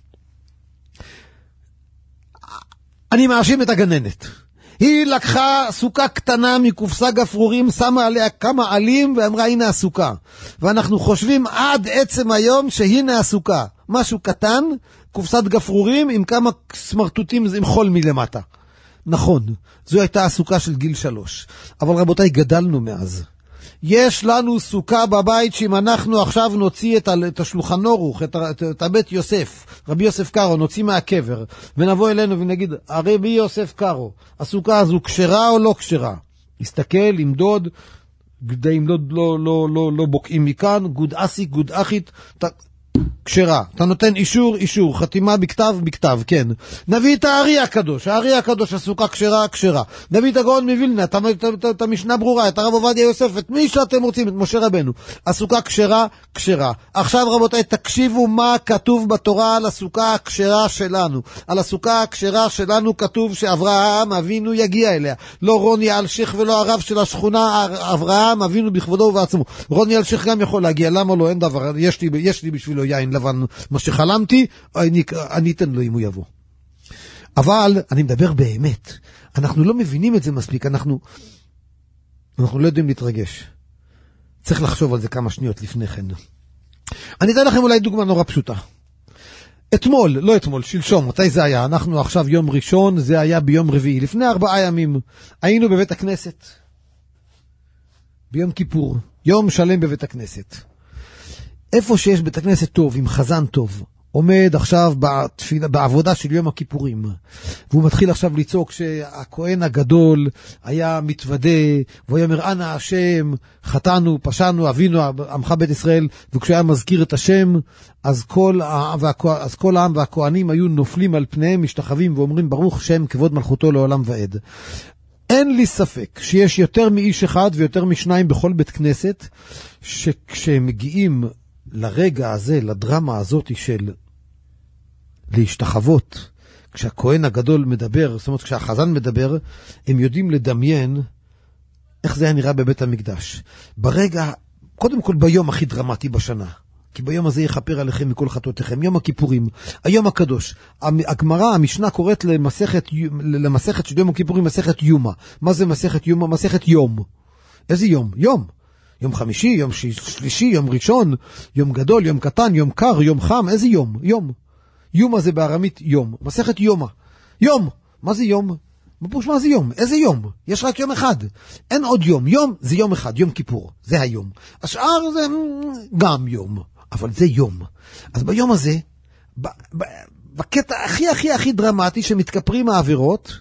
אני מאשים את הגננת. היא לקחה סוכה קטנה מקופסה גפרורים, שמה עליה כמה עלים ואמרה הנה הסוכה. ואנחנו חושבים עד עצם היום שהנה הסוכה. משהו קטן, קופסת גפרורים עם כמה סמרטוטים עם חול מלמטה. נכון, זו הייתה הסוכה של גיל שלוש. אבל רבותיי, גדלנו מאז. יש לנו סוכה בבית שאם אנחנו עכשיו נוציא את, את השולחן אורוך, את, את, את הבית יוסף, רבי יוסף קארו, נוציא מהקבר, ונבוא אלינו ונגיד, רבי יוסף קארו, הסוכה הזו כשרה או לא כשרה? הסתכל, ימדוד, גדי ימדוד לא, לא, לא, לא בוקעים מכאן, גוד אסיק, גוד אחית, ת... כשרה, אתה נותן אישור, אישור, חתימה בכתב, בכתב, כן. נביא את הארי הקדוש, הארי הקדוש, הסוכה כשרה, כשרה. נביא את הגאון מווילנה, את המשנה ברורה, את הרב עובדיה יוסף, את מי שאתם רוצים, את משה רבנו. הסוכה כשרה, כשרה. עכשיו רבותיי, תקשיבו מה כתוב בתורה על הסוכה הכשרה שלנו. על הסוכה הכשרה שלנו כתוב שאברהם אבינו יגיע אליה. לא רוני אלשיך ולא הרב של השכונה, אברהם אבינו בכבודו ובעצמו. רוני אלשיך גם יכול להגיע, למה לא? אין דבר, יש לי, יש לי בשבילו יין לבן, מה שחלמתי, אני, אני אתן לו אם הוא יבוא. אבל אני מדבר באמת, אנחנו לא מבינים את זה מספיק, אנחנו, אנחנו לא יודעים להתרגש. צריך לחשוב על זה כמה שניות לפני כן. אני אתן לכם אולי דוגמה נורא פשוטה. אתמול, לא אתמול, שלשום, מתי זה היה? אנחנו עכשיו יום ראשון, זה היה ביום רביעי, לפני ארבעה ימים, היינו בבית הכנסת. ביום כיפור, יום שלם בבית הכנסת. איפה שיש בית הכנסת טוב, עם חזן טוב, עומד עכשיו בתפילה, בעבודה של יום הכיפורים, והוא מתחיל עכשיו לצעוק שהכהן הגדול היה מתוודה, והוא אומר, אנא השם, חטאנו, פשענו, אבינו, עמך בית ישראל, וכשהוא היה מזכיר את השם, אז כל, אז כל העם והכהנים היו נופלים על פניהם, משתחווים ואומרים, ברוך שם כבוד מלכותו לעולם ועד. אין לי ספק שיש יותר מאיש אחד ויותר משניים בכל בית כנסת, שכשהם מגיעים לרגע הזה, לדרמה הזאת של להשתחוות, כשהכהן הגדול מדבר, זאת אומרת כשהחזן מדבר, הם יודעים לדמיין איך זה היה נראה בבית המקדש. ברגע, קודם כל ביום הכי דרמטי בשנה, כי ביום הזה יכפר עליכם מכל חטאותיכם, יום הכיפורים, היום הקדוש. הגמרא, המשנה קוראת למסכת, למסכת של יום הכיפורים, מסכת יומה. מה זה מסכת יומה? מסכת יום. איזה יום? יום. יום חמישי, יום שלישי, יום ראשון, יום גדול, יום קטן, יום קר, יום חם, איזה יום? יום. יומה זה בארמית יום. מסכת יומה. יום. מה זה יום? בפוש מה זה יום? איזה יום? יש רק יום אחד. אין עוד יום. יום זה יום אחד, יום כיפור. זה היום. השאר זה גם יום. אבל זה יום. אז ביום הזה, ב- ב- בקטע הכי הכי הכי דרמטי שמתכפרים העבירות,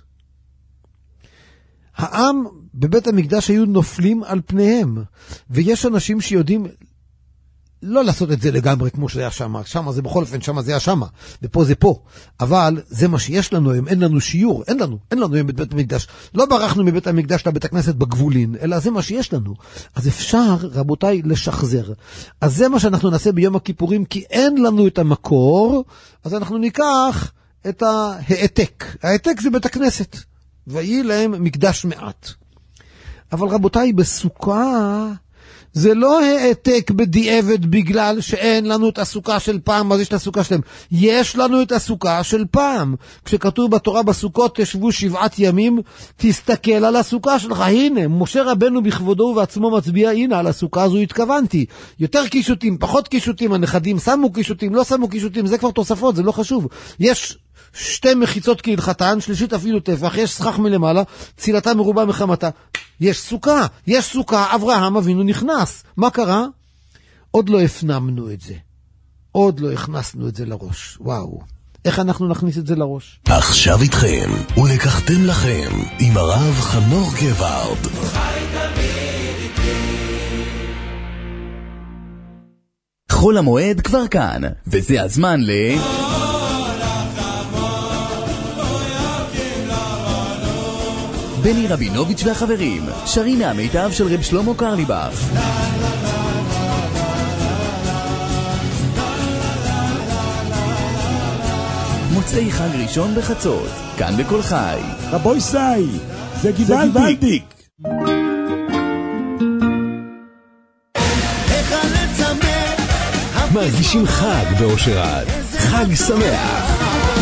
העם בבית המקדש היו נופלים על פניהם, ויש אנשים שיודעים לא לעשות את זה לגמרי כמו שזה היה שמה, שמה זה בכל אופן, שמה זה היה שמה, ופה זה פה, אבל זה מה שיש לנו היום, אין לנו שיעור, אין לנו, אין לנו היום בבית המקדש, לא ברחנו מבית המקדש לבית הכנסת בגבולין, אלא זה מה שיש לנו, אז אפשר רבותיי לשחזר, אז זה מה שאנחנו נעשה ביום הכיפורים, כי אין לנו את המקור, אז אנחנו ניקח את העתק, העתק זה בית הכנסת, ויהי להם מקדש מעט. אבל רבותיי, בסוכה זה לא העתק בדיעבד בגלל שאין לנו את הסוכה של פעם. אז יש את הסוכה שלהם. יש לנו את הסוכה של פעם. כשכתוב בתורה בסוכות תשבו שבעת ימים, תסתכל על הסוכה שלך. הנה, משה רבנו בכבודו ובעצמו מצביע, הנה, על הסוכה הזו התכוונתי. יותר קישוטים, פחות קישוטים, הנכדים שמו קישוטים, לא שמו קישוטים, זה כבר תוספות, זה לא חשוב. יש שתי מחיצות כהלכתן, שלישית אפילו טפח, יש שכח מלמעלה, צילתה מרובה מחמתה. יש סוכה, יש סוכה, אברהם אבינו נכנס. מה קרה? עוד לא הפנמנו את זה. עוד לא הכנסנו את זה לראש. וואו. איך אנחנו נכניס את זה לראש? עכשיו איתכם, ולקחתם לכם, עם הרב חנוך גווארד. חול המועד כבר כאן, וזה הזמן ל... בני רבינוביץ' והחברים, שרים מהמיטב של רב שלמה קרליבך. מוצאי חג ראשון בחצות, כאן בכל חי. רבוי סי, זה גיבלדיק. מרגישים חג באושר עד. חג שמח.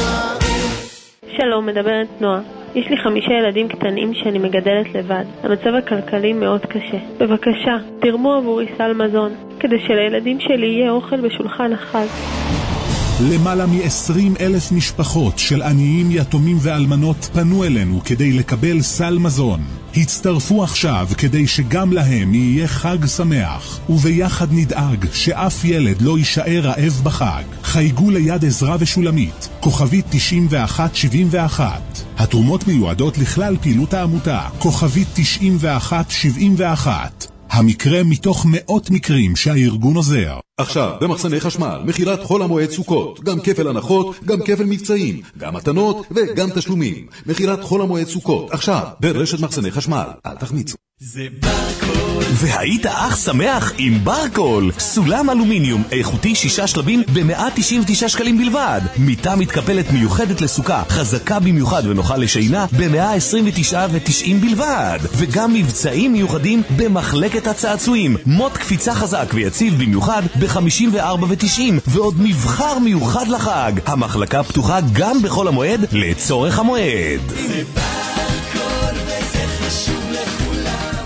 שלום, מדברת נועה. יש לי חמישה ילדים קטנים שאני מגדלת לבד. המצב הכלכלי מאוד קשה. בבקשה, תרמו עבורי סל מזון, כדי שלילדים שלי יהיה אוכל בשולחן החג. למעלה מ-עשרים אלף משפחות של עניים, יתומים ואלמנות פנו אלינו כדי לקבל סל מזון. הצטרפו עכשיו כדי שגם להם יהיה חג שמח, וביחד נדאג שאף ילד לא יישאר רעב בחג. חייגו ליד עזרה ושולמית, כוכבית תשעים ואחת שבעים ואחת. התרומות מיועדות לכלל פעילות העמותה, כוכבית תשעים ואחת שבעים ואחת. המקרה מתוך מאות מקרים שהארגון עוזר. עכשיו, במחסני חשמל, מכירת חול המועד סוכות, גם כפל הנחות, גם כפל מבצעים, גם מתנות וגם תשלומים. מכירת חול המועד סוכות, עכשיו, ברשת מחסני חשמל. אל תחמיצו. זה ברקול. והיית אך שמח עם ברקול. סולם אלומיניום איכותי שישה שלבים ב-מאה תשעים ותשעה שקלים בלבד. מיטה מתקפלת מיוחדת לסוכה, חזקה במיוחד ונוחה לשינה ב-מאה עשרים ותשע ותשעים בלבד. וגם מבצעים מיוחדים במחלקת הצעצועים. מוט קפיצה חזק ויציב במיוחד ב-חמישים וארבע ותשעים, ועוד מבחר מיוחד לחג. המחלקה פתוחה גם בכל המועד לצורך המועד. זה ברקול וזה חשוב לכולם.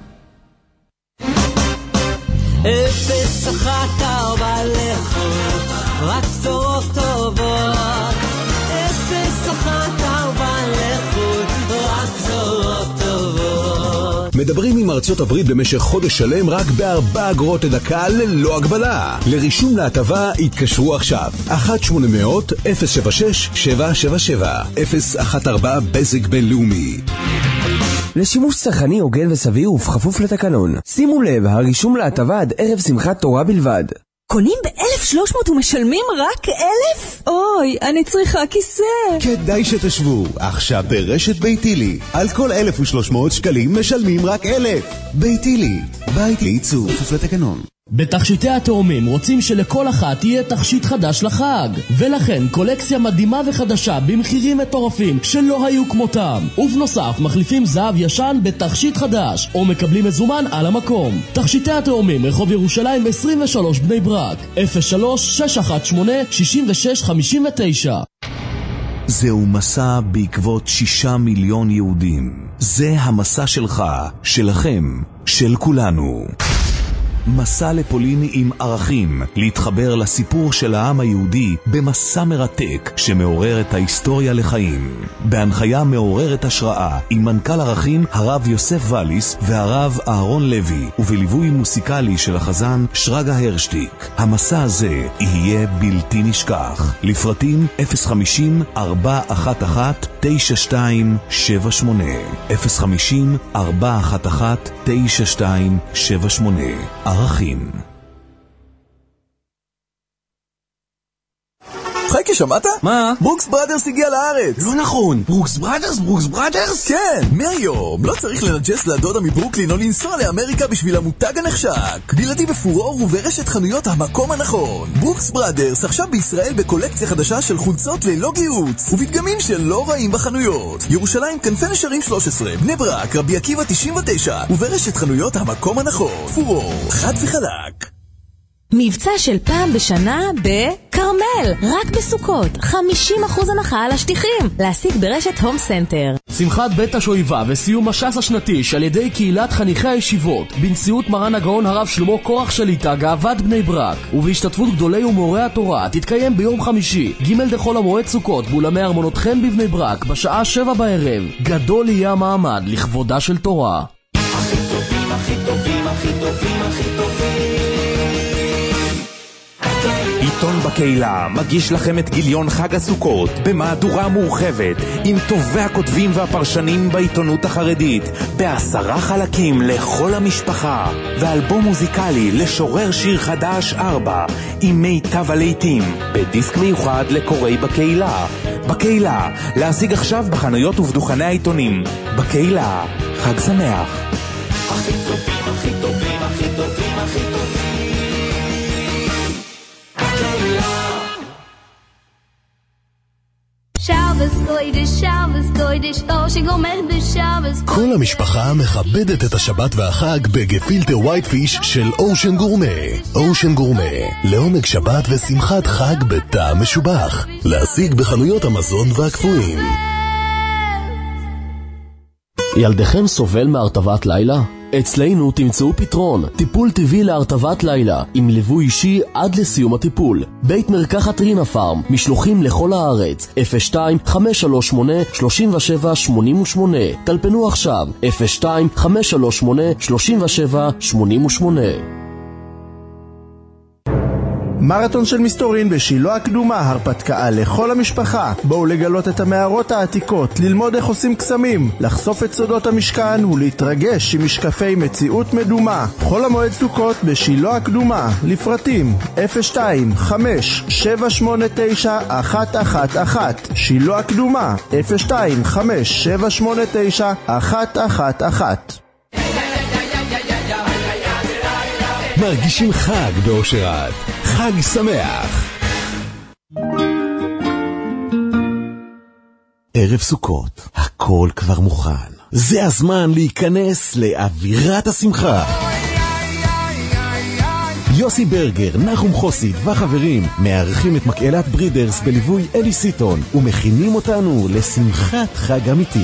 אפס אחת ארבע לחוד, רק בשורות טובות. אפס אחת ארבע לחוד, רק בשורות טובות. מדברים עם ארצות הברית במשך חודש שלם רק בארבע אגורות לדקה ללא הגבלה. לרישום להטבה התקשרו עכשיו. אחת שמונה מאות אפס שבע שש שבע שבע שבע אפס אחת ארבע בזק בינלאומי. לשימוש צרכני הוגן וסביר ובכפוף לתקנון. שימו לב, הרישום להטבה עד ערב שמחת תורה בלבד. קונים ב-אלף ושלוש מאות ומשלמים רק אלף? אוי, אני צריכה כיסא. כדאי שתשבו, עכשיו ברשת ביתילי. על כל אלף ושלוש מאות שקלים משלמים רק אלף. ביתילי, בית לייצור, כפוף לתקנון. בתכשיטי התאומים רוצים שלכל אחת יהיה תכשיט חדש לחג, ולכן קולקציה מדהימה וחדשה במחירים מטורפים שלא היו כמותם. ובנוסף מחליפים זהב ישן בתכשיט חדש או מקבלים מזומן על המקום. תכשיטי התאומים, רחוב ירושלים עשרים ושלוש בני ברק, אפס שלוש שש אחת שמונה שש שש חמש תשע. זהו מסע בעקבות שישה מיליון יהודים. זה המסע שלך, שלכם, של כולנו. מסע לפולין עם ערכים, להתחבר לסיפור של העם היהודי במסע מרתק שמעורר את ההיסטוריה לחיים. בהנחיה מעוררת השראה עם מנכ"ל ערכים הרב יוסף וליס והרב אהרון לוי, ובליווי מוסיקלי של החזן שרגא הרשטיק. המסע הזה יהיה בלתי נשכח. לפרטים אפס חמישים ארבע אחת אחת תשע שתיים שבע שמונה אפס חמישים ארבע אחת אחת תשע שתיים שבע שמונה. ערכים. חייקי, שמעת? מה? ברוקס בראדרס הגיע לארץ. לא נכון, ברוקס בראדרס? ברוקס בראדרס? כן, מהיום לא צריך לנג'ס לדודה מברוקלין או לנסוע לאמריקה בשביל המותג הנחשק. בלעדי בפורור וברשת חנויות המקום הנכון. ברוקס בראדרס עכשיו בישראל בקולקציה חדשה של חולצות ללא גיוץ ובדגמים שלא רעים בחנויות. ירושלים כנפי נשרים שלוש עשרה, בני ברק, רבי עקיבא תשעים ותשע, וברשת חנויות המקום הנכון. פורור, חד וחלק. מבצע של פעם בשנה בקרמל, רק בסוכות, חמישים אחוז הנחה על השטיחים, להשיג ברשת הום סנטר. שמחת בית השואיבה וסיום הש"ס השנתי על ידי קהילת חניכי הישיבות בנשיאות מרן הגאון הרב שלמה קורח שליט"א גאוות בני ברק, ובהשתתפות גדולי ומורי התורה, תתקיים ביום חמישי ג' דחול המועד סוכות באולמי ארמונות חן בבני ברק בשעה שבע בערב. גדול יהיה המעמד לכבודה של תורה. הכי טובים, הכי טובים, הכי טובים, הכי טובים. עיתון בקהילה מגיש לכם את גיליון חג הסוכות במהדורה מורחבת עם טובי הכותבים והפרשנים בעיתונות החרדית בעשרה חלקים לכל המשפחה, ואלבום מוזיקלי לשורר שיר חדש ארבע עם מיטב הלהיטים בדיסק מיוחד לקוראי בקהילה. בקהילה, להשיג עכשיו בחנויות ובדוכני העיתונים. בקהילה, חג שמח. הכי טובים, הכי טובים, הכי טובים, הכי טובים. Shabbos כל המשפחה מכבדת את השבת והחג בגפילטה ווייט פיש של אושן גורמה. אושן גורמה, לעומק שבת ושמחת חג בטעם משובח. להשיג בחנויות המזון והקפואים. ילדיכם סובל מהרטבת לילה? אצלנו תמצאו פתרון, טיפול טבעי להרטבת לילה, עם ליווי אישי עד לסיום הטיפול. בית מרקחת רינה פארם, משלוחים לכל הארץ, אפס שתיים חמש שלוש שמונה שלוש שבע שמונה שמונה. טלפנו עכשיו, אפס שתיים חמש שלוש שמונה שלוש שבע שמונה שמונה. מרתון של מסתורין בשילה הקדומה, הרפתקה לכל המשפחה. בואו לגלות את המערות העתיקות, ללמוד איך עושים קסמים, לחשוף את סודות המשכן ולהתרגש עם משקפי מציאות מדומה. חול המועד סוכות בשילה הקדומה. לפרטים אפס שתיים חמש שבע שמונה תשע אחת אחת אחת. שילה הקדומה אפס שתיים חמש שבע שמונה תשע אחת אחת אחת. מרגישים חג באושרת. חג שמח. ערב סוכות, הכל כבר מוכן. זה הזמן להיכנס לאווירת השמחה. יוסי ברגר, נחום חוסית והחברים מארחים את מקהלת ברידרס בליווי אלי סיטון ומכינים אותנו לשמחת חג אמיתי.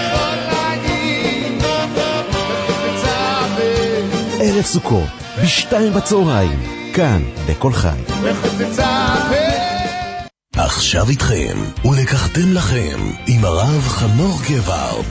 ערב סוכות, בשתיים בצהריים, כאן בכל חי. עכשיו איתכם, ולקחתם לכם, עם הרב חנוך גווארד.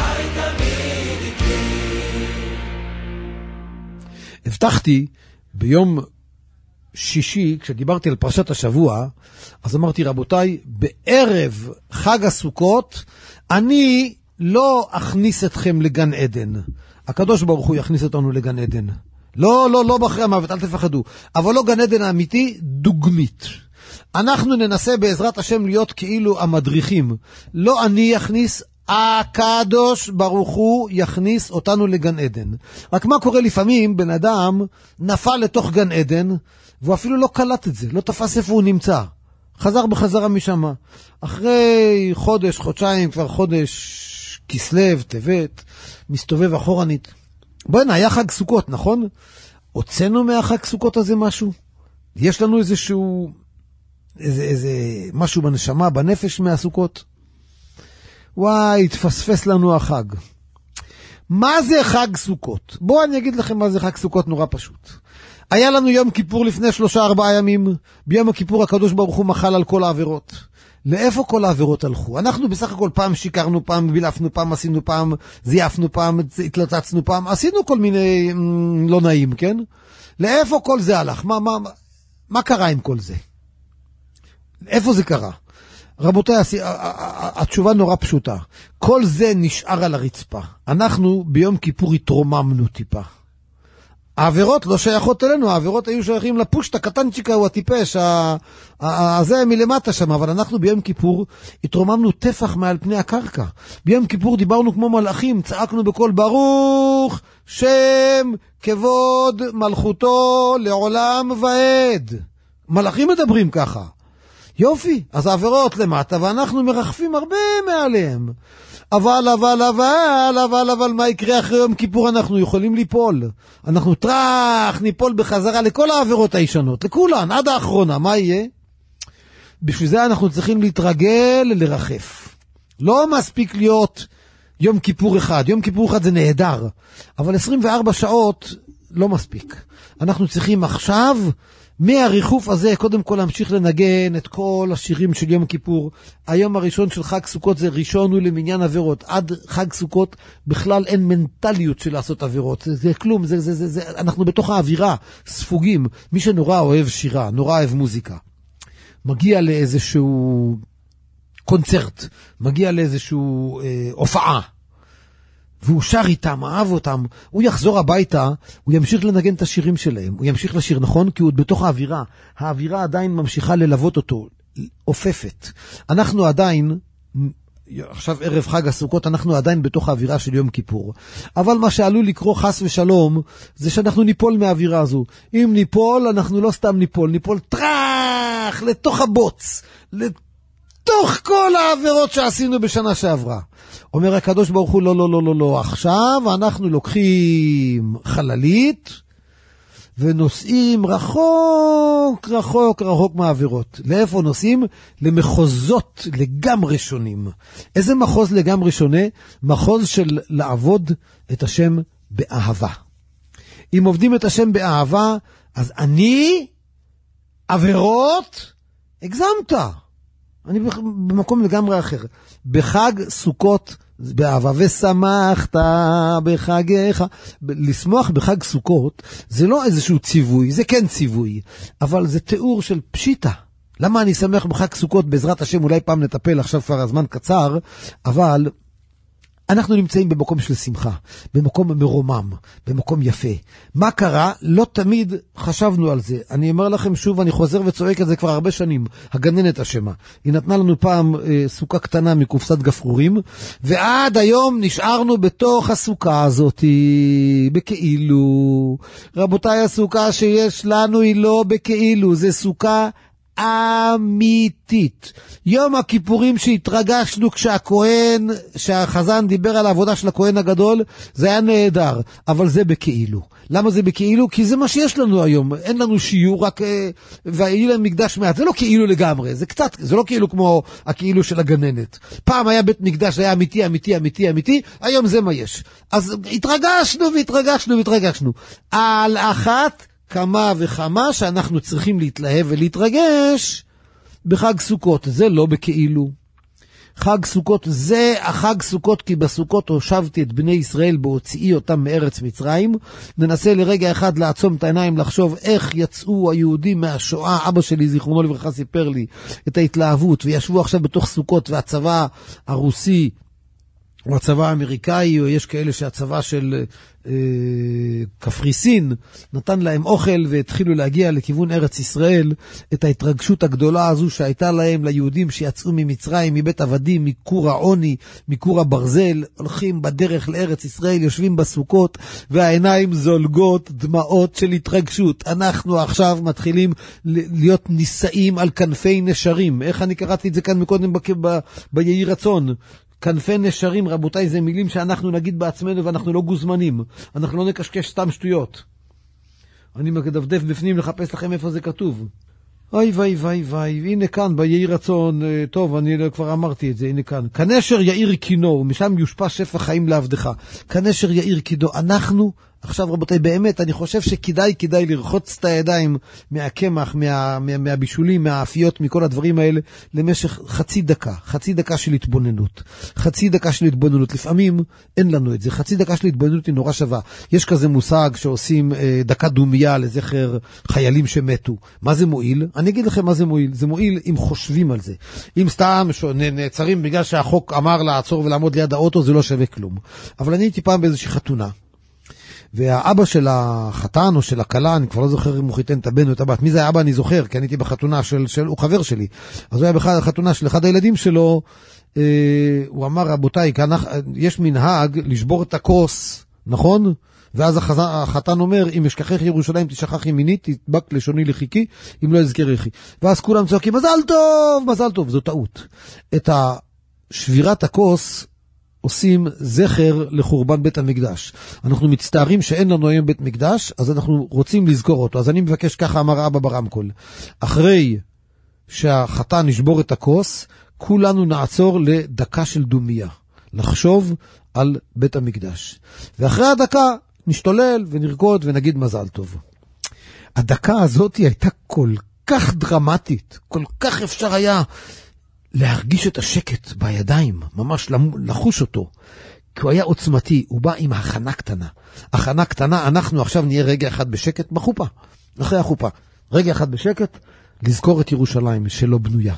הבטחתי ביום שישי, כשדיברתי על פרשת השבוע, אז אמרתי, רבותיי, בערב חג הסוכות, אני לא אכניס אתכם לגן עדן. הקדוש ברוך הוא יכניס אותנו לגן עדן. לא, לא, לא באחרי המוות, אל תפחדו. אבל לא גן עדן האמיתי, דוגמית. אנחנו ננסה בעזרת השם להיות כאילו המדריכים. לא אני יכניס, הקדוש ברוך הוא יכניס אותנו לגן עדן. רק מה קורה לפעמים? בן אדם נפל לתוך גן עדן, והוא אפילו לא קלט את זה, לא תפס איפה הוא נמצא. חזר בחזרה משם. אחרי חודש, חודשיים, כבר חודש כסלב, טבת, מסתובב אחורנית. בואי, היה חג סוכות, נכון? הוצאנו מהחג סוכות הזה משהו? יש לנו איזשהו, איזה, איזה, משהו בנשמה, בנפש מהסוכות? וואי, התפספס לנו החג. מה זה חג סוכות? בואו אני אגיד לכם מה זה חג סוכות, נורא פשוט. היה לנו יום כיפור לפני שלושה ארבעה ימים. ביום הכיפור הקדוש ברוך הוא מחל על כל העבירות. לאיפה כל העבירות הלכו? אנחנו בסך הכל פעם שיקרנו, פעם בילפנו, פעם עשינו, פעם זייפנו, פעם התלוצצנו, פעם עשינו כל מיני מ, לא נעים, כן? לאיפה כל זה הלך? מה, מה, מה קרה עם כל זה? איפה זה קרה? רבותיי, התשובה נורא פשוטה. כל זה נשאר על הרצפה. אנחנו ביום כיפור התרוממנו טיפה. העבירות לא שייכות אלינו, העבירות היו שייכים לפושט הקטנצ'יקה, הוא הטיפש, הזה מלמטה שם, אבל אנחנו ביום כיפור התרוממנו טפח מעל פני הקרקע. ביום כיפור דיברנו כמו מלאכים, צעקנו בקול ברוך שם כבוד מלכותו לעולם ועד. מלאכים מדברים ככה. יופי, אז העבירות למטה, ואנחנו מרחפים הרבה מעליהם. אבל, אבל, אבל, אבל, אבל, מה יקרה אחרי יום כיפור? אנחנו יכולים ליפול. אנחנו טרח, ניפול בחזרה לכל העבירות הישנות, לכולן, עד האחרונה. מה יהיה? בשביל זה אנחנו צריכים להתרגל לרחף. לא מספיק להיות יום כיפור אחד. יום כיפור אחד זה נהדר, אבל עשרים וארבע שעות לא מספיק. אנחנו צריכים עכשיו, מהריחוף הזה, קודם כל להמשיך לנגן את כל השירים של יום כיפור. היום הראשון של חג סוכות זה ראשון הוא למניין עבירות. עד חג סוכות בכלל אין מנטליות של לעשות עבירות. זה, זה כלום, זה, זה, זה, זה, אנחנו בתוך האווירה, ספוגים. מי שנורא אוהב שירה, נורא אוהב מוזיקה, מגיע לאיזשהו קונצרט, מגיע לאיזשהו אה, הופעה, והוא שר איתם, אהב אותם, הוא יחזור הביתה, הוא ימשיך לנגן את השירים שלהם, הוא ימשיך לשיר, נכון? כי הוא בתוך האווירה, האווירה עדיין ממשיכה ללוות אותו, אופפת. אנחנו עדיין, עכשיו ערב חג הסוכות, אנחנו עדיין בתוך האווירה של יום כיפור. אבל מה שעלול לקרוא חס ושלום, זה שאנחנו ניפול מהאווירה הזו. אם ניפול, אנחנו לא סתם ניפול, ניפול טרח, לתוך הבוץ, בתוך כל העבירות שעשינו בשנה שעברה. אומר הקדוש ברוך הוא, לא, לא, לא, לא, לא, עכשיו אנחנו לוקחים חללית, ונוסעים רחוק, רחוק, רחוק מהעבירות. לאיפה נוסעים? למחוזות לגמרי שונים. איזה מחוז לגמרי שונה? מחוז של לעבוד את השם באהבה. אם עובדים את השם באהבה, אז אני, עבירות, הגזמת. אני במקום לגמרי אחר. בחג סוכות, באהבה ושמחת בחגיך. לשמוח בחג סוכות זה לא איזשהו ציווי, זה כן ציווי, אבל זה תיאור של פשיטה. למה אני שמח בחג סוכות? בעזרת השם אולי פעם נטפל, עכשיו כבר הזמן קצר, אבל אנחנו נמצאים במקום של שמחה, במקום מרומם, במקום יפה. מה קרה? לא תמיד חשבנו על זה. אני אומר לכם שוב, אני חוזר וצועק את זה כבר הרבה שנים. הגננת אשמה. היא נתנה לנו פעם אה, סוכה קטנה מקופסת גפרורים, ועד היום נשארנו בתוך הסוכה הזאת, בכאילו. רבותיי, הסוכה שיש לנו היא לא בכאילו, זה סוכה אמיתית. יום הכיפורים שהתרגשנו כשהכהן, שהחזן דיבר על העבודה של הכהן הגדול, זה היה נהדר, אבל זה בכאילו. למה זה בכאילו? כי זה מה שיש לנו היום. אין לנו שיעור, רק והיא להם מקדש מעט. זה לא כאילו לגמרי, זה קצת, זה לא כאילו כמו הכאילו של הגננת. פעם היה בית מקדש, זה היה אמיתי, אמיתי, אמיתי, אמיתי, היום זה מה יש. אז התרגשנו והתרגשנו והתרגשנו. על אחת כמה וכמה שאנחנו צריכים להתלהב ולהתרגש בחג סוכות. זה לא בכאילו. חג סוכות זה החג סוכות, כי בסוכות הושבתי את בני ישראל בהוציאי אותם מארץ מצרים. ננסה לרגע אחד לעצום את העיניים, לחשוב איך יצאו היהודים מהשואה. אבא שלי זיכרונו לברכה סיפר לי את ההתלהבות, וישבו עכשיו בתוך סוכות, והצבא הרוסי או הצבא האמריקאי, או יש כאלה שהצבא של אה, קפריסין נתן להם אוכל והתחילו להגיע לכיוון ארץ ישראל. את ההתרגשות הגדולה הזו שהייתה להם, ליהודים שיצאו ממצרים, מבית עבדים, מכור העוני, מכור הברזל, הולכים בדרך לארץ ישראל, יושבים בסוכות והעיניים זולגות דמעות של התרגשות. אנחנו עכשיו מתחילים להיות נישאים על כנפי נשרים. איך אני קראתי את זה כאן מקודם ביהי רצון? כנפי נשרים, רבותיי, זה מילים שאנחנו נגיד בעצמנו ואנחנו לא גוזמנים. אנחנו לא נקשקש סתם שטויות. אני מדפדף בפנים לחפש לכם איפה זה כתוב. אוי ווי ווי ווי, הנה כאן ביהי רצון, טוב, אני כבר אמרתי את זה, הנה כאן. כנשר יאיר קינו, ומשם יושפע שפע חיים לעבדך. כנשר יאיר קינו, אנחנו, עכשיו רבותיי, באמת, אני חושב שכדאי, כדאי לרחוץ את הידיים מהקמח, מה, מה, מהבישולים, מהאפיות, מכל הדברים האלה, למשך חצי דקה, חצי דקה של התבוננות. חצי דקה של התבוננות, לפעמים אין לנו את זה, חצי דקה של התבוננות היא נורא שווה. יש כזה מושג שעושים אה, דקה דומיה לזכר חיילים שמתו. מה זה מועיל? אני אגיד לכם מה זה מועיל. זה מועיל אם חושבים על זה. אם סתם נעצרים בגלל שהחוק אמר לעצור ולעמוד ליד האוטו, זה לא שווה כלום. אבל אני הייתי פעם באיזושהי חתונה, והאבא של החתן או של הכלה, אני כבר לא זוכר אם הוא חיתן את הבן או את הבת. מי זה האבא אני זוכר, כי אני הייתי בחתונה של, של הוא חבר שלי. אז הוא היה בחתונה של אחד הילדים שלו, אה, הוא אמר, רבותיי, כאן, יש מנהג לשבור את הכוס, נכון? ואז החזן, החתן אומר, אם אשכחך ירושלים תשכח ימיני, תדבק לשוני לחיקי, אם לא אזכר יחי. ואז כולם צועקים, מזל טוב, מזל טוב. זו טעות. את שבירת הכוס עושים זכר לחורבן בית המקדש. אנחנו מצטערים שאין לנו היום בית מקדש, אז אנחנו רוצים לזכור אותו. אז אני מבקש, ככה אמר אבא ברמקול, אחרי שהחתן נשבור את הכוס, כולנו נעצור לדקה של דומיה, לחשוב על בית המקדש. ואחרי הדקה נשתולל ונרקוד ונגיד מזל טוב. הדקה הזאת הייתה כל כך דרמטית, כל כך אפשר היה להרגיש את השקט בידיים, ממש לחוש אותו, כי הוא היה עוצמתי, הוא בא עם הכנה קטנה. הכנה קטנה, אנחנו עכשיו נהיה רגע אחד בשקט בחופה, אחרי החופה. רגע אחד בשקט, לזכור את ירושלים שלא בנויה.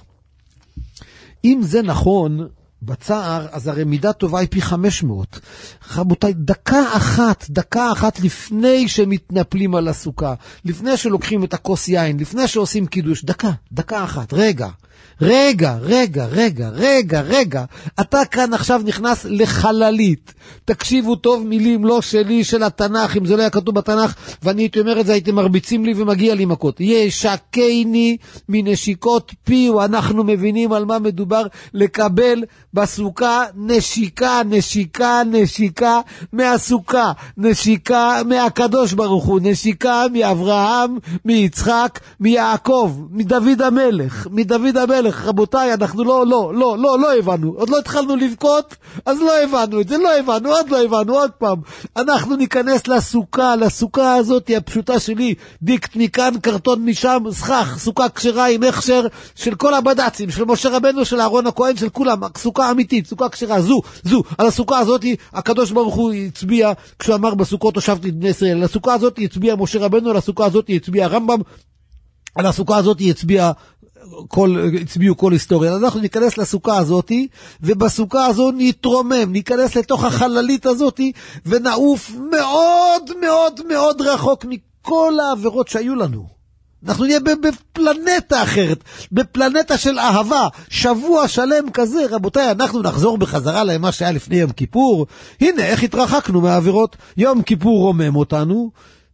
אם זה נכון, בצער, אז הרי מידה טובה היא פי חמש מאות. רבותיי, דקה אחת, דקה אחת לפני שמתנפלים על הסוכה, לפני שלוקחים את הכוס יין, לפני שעושים קידוש, דקה, דקה אחת, רגע. רגע, רגע, רגע, רגע, רגע, אתה כאן עכשיו נכנס לחללית. תקשיבו טוב, מילים לא שלי, של התנ"ך, אם זה לא היה כתוב בתנ"ך, ואני הייתי אומר את זה, הייתם מרביצים לי ומגיע לי מכות. ישקני מנשיקות פיו, אנחנו מבינים על מה מדובר, לקבל בסוכה נשיקה, נשיקה, נשיקה מהסוכה, נשיקה מהקדוש ברוך הוא, נשיקה מאברהם, מיצחק, מיעקב, מדוד המלך, מדוד המלך. רבותיי, אנחנו לא, לא, לא, לא, לא הבנו. עוד לא התחלנו לבכות, אז לא הבנו את זה, לא הבנו, עוד לא הבנו, עוד פעם. אנחנו ניכנס לסוכה, לסוכה הזאת, הפשוטה שלי, דיקט מכאן, קרטון משם, סכך, סוכה כשרה עם הכשר של כל הבד"צים, של משה רבנו, של אהרון הכהן, של כולם, סוכה אמיתית, סוכה כשרה, זו, זו. על הסוכה הזאת, הקדוש ברוך הוא הצביע, כשהוא אמר בסוכות הושבתי את בני ישראל, על הסוכה הזאת הצביע משה רבנו, על הסוכה הזאת הצביע הרמב"ם, על הסוכה הזאת הצביע כל, הצביעו כל היסטוריה. אנחנו ניכנס לסוכה הזאת, ובסוכה הזו נתרומם, ניכנס לתוך החללית הזאת, ונעוף מאוד מאוד מאוד רחוק מכל העבירות שהיו לנו. אנחנו נהיה בפלנטה אחרת, בפלנטה של אהבה, שבוע שלם כזה. רבותיי, אנחנו נחזור בחזרה למה שהיה לפני יום כיפור. הנה איך התרחקנו מהעבירות. יום כיפור רומם אותנו,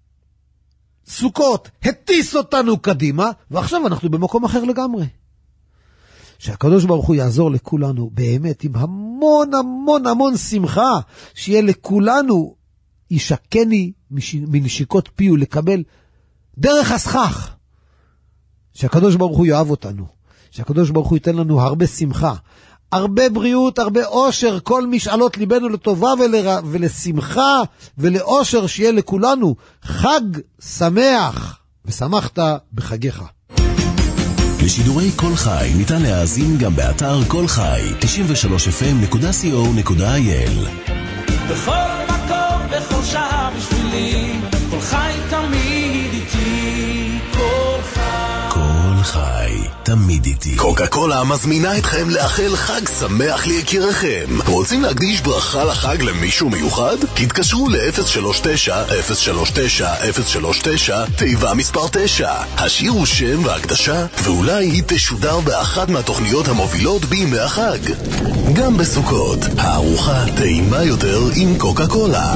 סוכות הטיס אותנו קדימה, ועכשיו אנחנו במקום אחר לגמרי. שהקדוש ברוך הוא יעזור לכולנו באמת עם המון המון המון שמחה, שיהיה לכולנו ישקני מנשיקות פיו, לקבל דרך הסכך, שהקדוש ברוך הוא יאהב אותנו, שהקדוש ברוך הוא ייתן לנו הרבה שמחה, הרבה בריאות, הרבה אושר, כל משאלות ליבנו לטובה ולר... ולשמחה ולאושר, שיהיה לכולנו חג שמח, ושמחת בחגיך. לשידורי כל חי ניתן להאזין גם באתר כל חי, תשעים ושלוש אף אם נקודה סי או נקודה איי אל. בכל מקום, בכל שעה בשבילי, כל חי תמיד איתי, כל חי. כל חי תמיד איתי. קוקה קולה מזמינה אתכם לאחל חג שמח ליקירכם. רוצים להקדיש ברכה לחג למישהו מיוחד? תתקשרו ל-אפס שלוש תשע אפס שלוש תשע אפס שלוש תשע תיבה מספר תשע. השאירו שם והקדשה, ואולי היא תשודר באחת מהתוכניות המובילות בימי החג. גם בסוכות, הארוחה טעימה יותר עם קוקה קולה.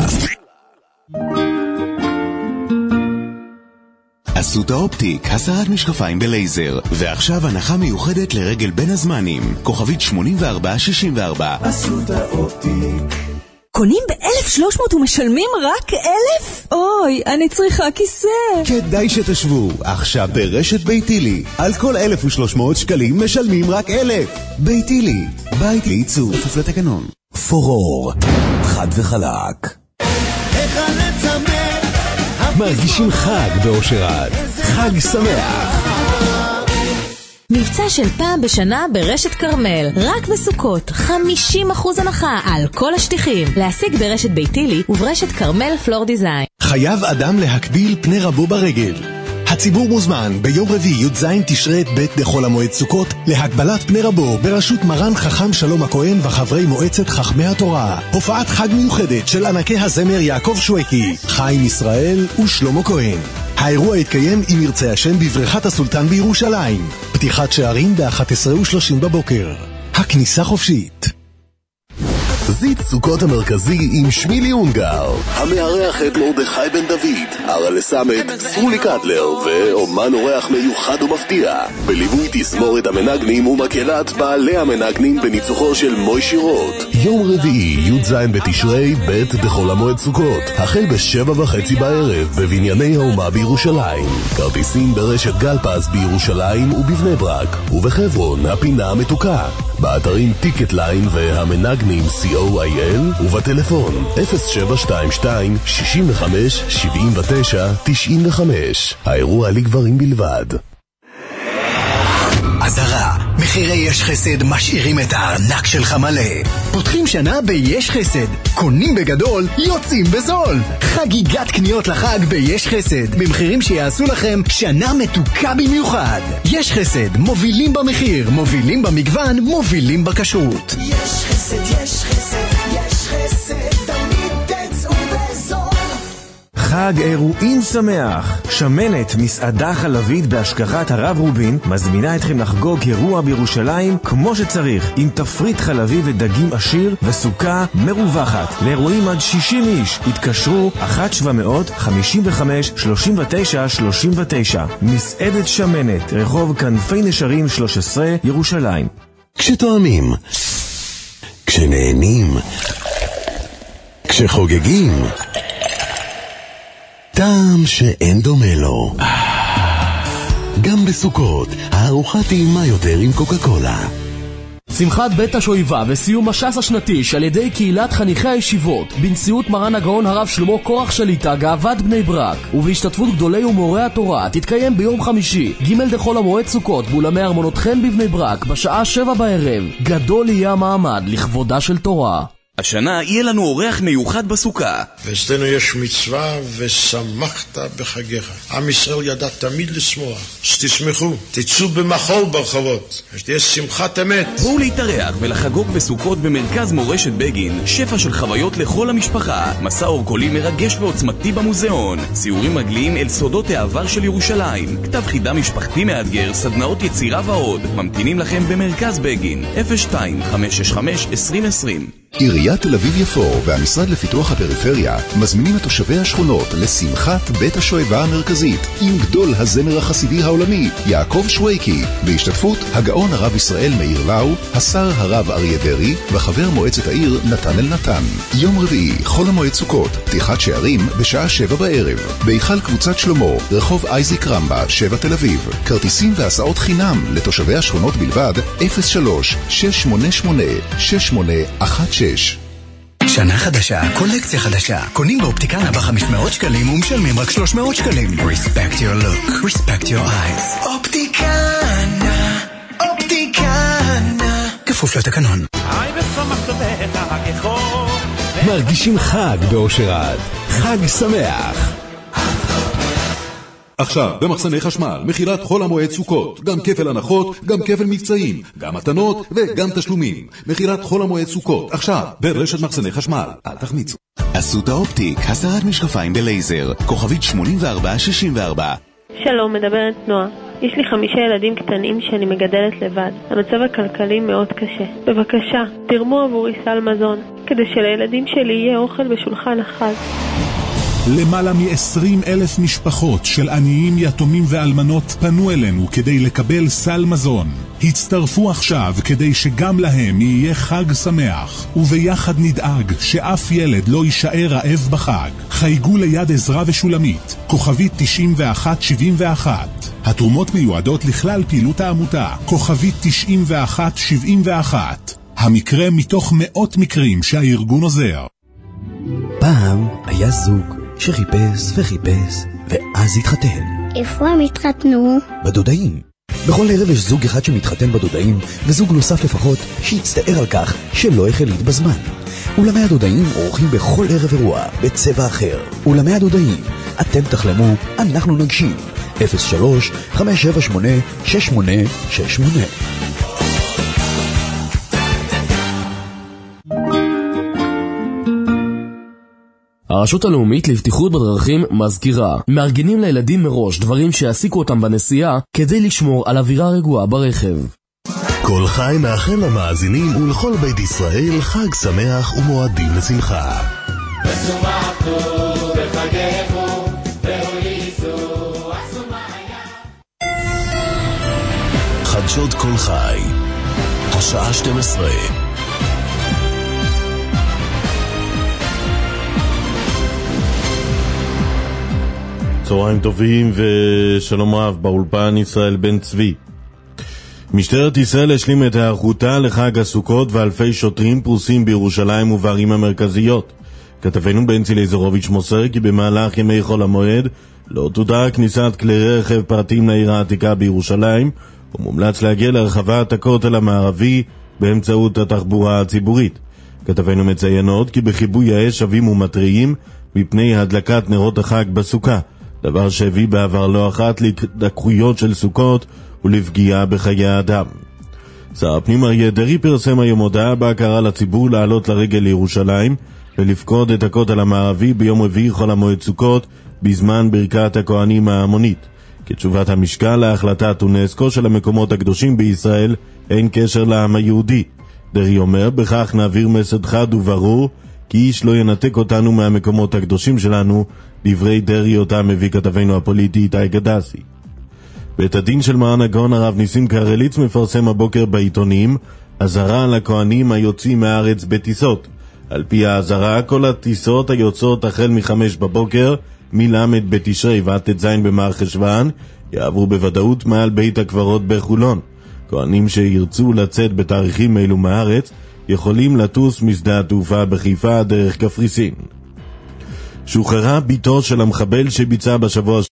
אסותא אופטיק, הסרת משקפיים בלייזר, ועכשיו הנחה מיוחדת לרגל בין הזמנים, כוכבית שמונים וארבע שישים וארבע. אסותא אופטיק. קונים ב-אלף ושלוש מאות ומשלמים רק אלף? אוי, אני צריכה כיסא. כדאי שתשבו, עכשיו ברשת ביתילי. על כל אלף ושלוש מאות שקלים משלמים רק אלף. ביתילי, בית לייצור, כפוף לתקנון. פורור, חד וחלק. איך הנצמא מרגישים חג באושרד. חג שמח. מבצע של פעם בשנה ברשת קרמל, רק בסוכות, חמישים אחוז הנחה על כל השטיחים. להשיג ברשת ביתילי וברשת קרמל פלור דיזיין. חייב אדם להקביל פני רבו ברגל. הציבור מוזמן ביום רביעי י"ז תשרי ב' בחול המועד סוכות להגבלת פני רבו בראשות מרן חכם שלום הכהן וחברי מועצת חכמי התורה. הופעת חג מיוחדת של ענקי הזמר יעקב שויקי, חיים ישראל ושלמה כהן. האירוע יתקיים אם ירצה השם בבריכת הסולטן בירושלים. פתיחת שערים ב-אחת עשרה ושלושים בבוקר. הכניסה חופשית. זית סוכות המרכזי עם שמילי אונגר, המארח את מרדכי בן דוד, ארלה סמט, סרולי קטלר ואומן אורח מיוחד ומפתיע, בליווי תזמורת המנגנים ומקהלת בעלי המנגנים בניצוחו של מוישי רוט. יום רביעי י"ז בתשרי ב' בחול המועד סוכות, החל בשבע וחצי בערב בבנייני האומה בירושלים. כרטיסים ברשת גלפס בירושלים ובבני ברק, ובחברון הפינה המתוקה, באתרים טיקט ליין והמנגנים סי או איי אל, ובטלפון אפס שבע שתיים שתיים שש חמש שבע תשע תשע חמש. האירוע לגברים בלבד. אזהרה, מחירי יש חסד משאירים את הארנק שלך מלא. פותחים שנה ביש חסד, קונים בגדול, יוצאים בזול. חגיגת קניות לחג ביש חסד, במחירים שיעשו לכם שנה מתוקה במיוחד. יש חסד, מובילים במחיר, מובילים במגוון, מובילים בכשרות. יש חסד, יש חסד, יש חסד, תמיד תצאו בזול. חג חג אירועים שמח. שמנת מסעדה חלבית בהשגחת הרב רובין מזמינה אתכם לחגוג אירוע בירושלים כמו שצריך, עם תפריט חלבי ודגים עשיר וסוכה מרווחת. לאירועים עד שישים איש התקשרו אחת שבע מאות חמישים וחמש שלושים ותשע שלושים ותשע. מסעדת שמנת, רחוב כנפי נשרים שלוש עשרה, ירושלים. כשתואמים, כשנהנים, כשחוגגים, טעם שאין דומה לו. גם בסוכות, הארוחה טעימה יותר עם קוקה קולה. שמחת בית השואיבה וסיום הש"ס השנתי על ידי קהילת חניכי הישיבות בנשיאות מרן הגאון הרב שלמה קורח שליט"א גאוות בני ברק ובהשתתפות גדולי ומורי התורה תתקיים ביום חמישי ג' דחול המועד סוכות באולמי ארמונותכם בבני ברק בשעה שבע בערב. גדול יהיה המעמד לכבודה של תורה. השנה יהיה לנו אורח מיוחד בסוכה. ואצלנו יש מצווה ושמחת בחגיך. עם ישראל ידע תמיד לשמוח. שתשמחו, תצאו במחול ברחובות, שתהיה שמחת אמת. בואו להתארח ולחגוג בסוכות במרכז מורשת בגין. שפע של חוויות לכל המשפחה, מסע אורקולי מרגש ועוצמתי במוזיאון, סיורים רגליים אל סודות העבר של ירושלים, כתב חידה משפחתי מאתגר, סדנאות יצירה ועוד. ממתינים לכם במרכז בגין. אפס שתיים חמש שש חמש עשרים עשרים. עיריית תל אביב יפו והמשרד לפיתוח הפריפריה מזמינים את תושבי השכונות לשמחת בית השואיבה המרכזית עם גדול הזמר החסידי העולמי יעקב שוויקי בהשתתפות הגאון הרב ישראל מאיר לאו, השר הרב אריה דרי וחבר מועצת העיר נתן אל נתן. יום רביעי חול המועד סוכות, פתיחת שערים בשעה שבע בערב בהיכל קבוצת שלמה, רחוב אייזיק רמבה, שבע תל אביב. כרטיסים והסעות חינם לתושבי השכונות בלבד. אפס שלוש שש שמונה שמונה שש שמונה אחת שש. שנה חדשה, קולקציה חדשה. קונים באופטיקנה ב-חמש מאות שקלים ומשלמים רק שלוש מאות שקלים. Respect your look, respect your eyes. אופטיקנה, אופטיקנה. כפוף לתקנון. מרגישים חג באושרד. חג שמח. עכשיו, במחסני חשמל, מכירת חול המועד סוכות, גם כפל הנחות, גם כפל מבצעים, גם מתנות וגם תשלומים. מכירת חול המועד סוכות, עכשיו, ברשת מחסני חשמל, אל תחמיצו. אסותא אופטיק, הסרת משקפיים בלייזר, כוכבית שמונים וארבע שישים וארבע. שלום, מדברת נועה. יש לי חמישה ילדים קטנים שאני מגדלת לבד. המצב הכלכלי מאוד קשה. בבקשה, תרמו עבורי סל מזון, כדי שלילדים שלי יהיה אוכל בשולחן החג. למעלה מ-עשרים אלף משפחות של עניים, יתומים ואלמנות פנו אלינו כדי לקבל סל מזון. הצטרפו עכשיו כדי שגם להם יהיה חג שמח, וביחד נדאג שאף ילד לא יישאר רעב בחג. חייגו ליד עזרה ושולמית, כוכבית תשעים ואחת שבעים ואחת. התרומות מיועדות לכלל פעילות העמותה, כוכבית תשעים ואחת שבעים ואחת. המקרה מתוך מאות מקרים שהארגון עוזר. פעם היה זוג שחיפש וחיפש ואז התחתן. איפה הם התחתנו? בדודאים. בכל ערב יש זוג אחד שמתחתן בדודאים וזוג נוסף לפחות שהצטער על כך שלא החליט בזמן. אולמי הדודאים עורכים בכל ערב אירוע בצבע אחר. אולמי הדודאים, אתם תחלמו, אנחנו נגשים. אפס שלוש חמש שבע שמונה שש שמונה שש שמונה. הרשות הלאומית לבטיחות בדרכים מזכירה, מארגנים לילדים מראש דברים שיעסיקו אותם בנסיעה כדי לשמור על אווירה רגועה ברכב. כל חי מאחל למאזינים ולכל בית ישראל חג שמח ומועדים לשמחה. ושמחתו בחגךו והוליסו עצומיה. חדשות כל חי, השעה שתים עשרה. צהריים טובים ושלום רב, באולפן ישראל בן צבי. משטרת ישראל השלימה את היערכותה לחג הסוכות ואלפי שוטרים פרוסים בירושלים ובערים המרכזיות. כתבנו בנצי לייזרוביץ' מוסר כי במהלך ימי חול המועד לא תותר כניסת כלי רכב פרטיים לעיר העתיקה בירושלים, ומומלץ להגיע לרחבת הכותל המערבי באמצעות התחבורה הציבורית. כתבנו מציין עוד כי בכיבוי האש שבים ומתריעים מפני הדלקת נרות החג בסוכה, דבר שהביא בעבר לא אחת להתדקרויות של סוכות ולפגיעה בחיי האדם. שר הפנים אריה דרי פרסם היום הודעה בה קרא לציבור לעלות לרגל לירושלים ולפקוד את הכותל המערבי ביום רביעי חול המועד סוכות בזמן ברכת הכהנים ההמונית. כתשובת המשקל להחלטת אונסקו של המקומות הקדושים בישראל אין קשר לעם היהודי. דרעי אומר, בכך נעביר מסר חד וברור כי איש לא ינתק אותנו מהמקומות הקדושים שלנו, דברי דרעי אותם מביא כתבנו הפוליטי איתי גדסי. בית הדין של מרן הגאון הרב ניסים קרליץ מפרסם הבוקר בעיתונים אזהרה לכהנים היוצאים מהארץ בטיסות. על פי האזהרה, כל הטיסות היוצאות החל מחמש בבוקר מלמד בתשרי ועד תזין במר חשוון יעברו בוודאות מעל בית הקברות בחולון. כהנים שירצו לצאת בתאריכים אלו מהארץ יכולים לטוס משדה התעופה בחיפה דרך קפריסין. שוחררה ביתו של המחבל שביצע בשבוע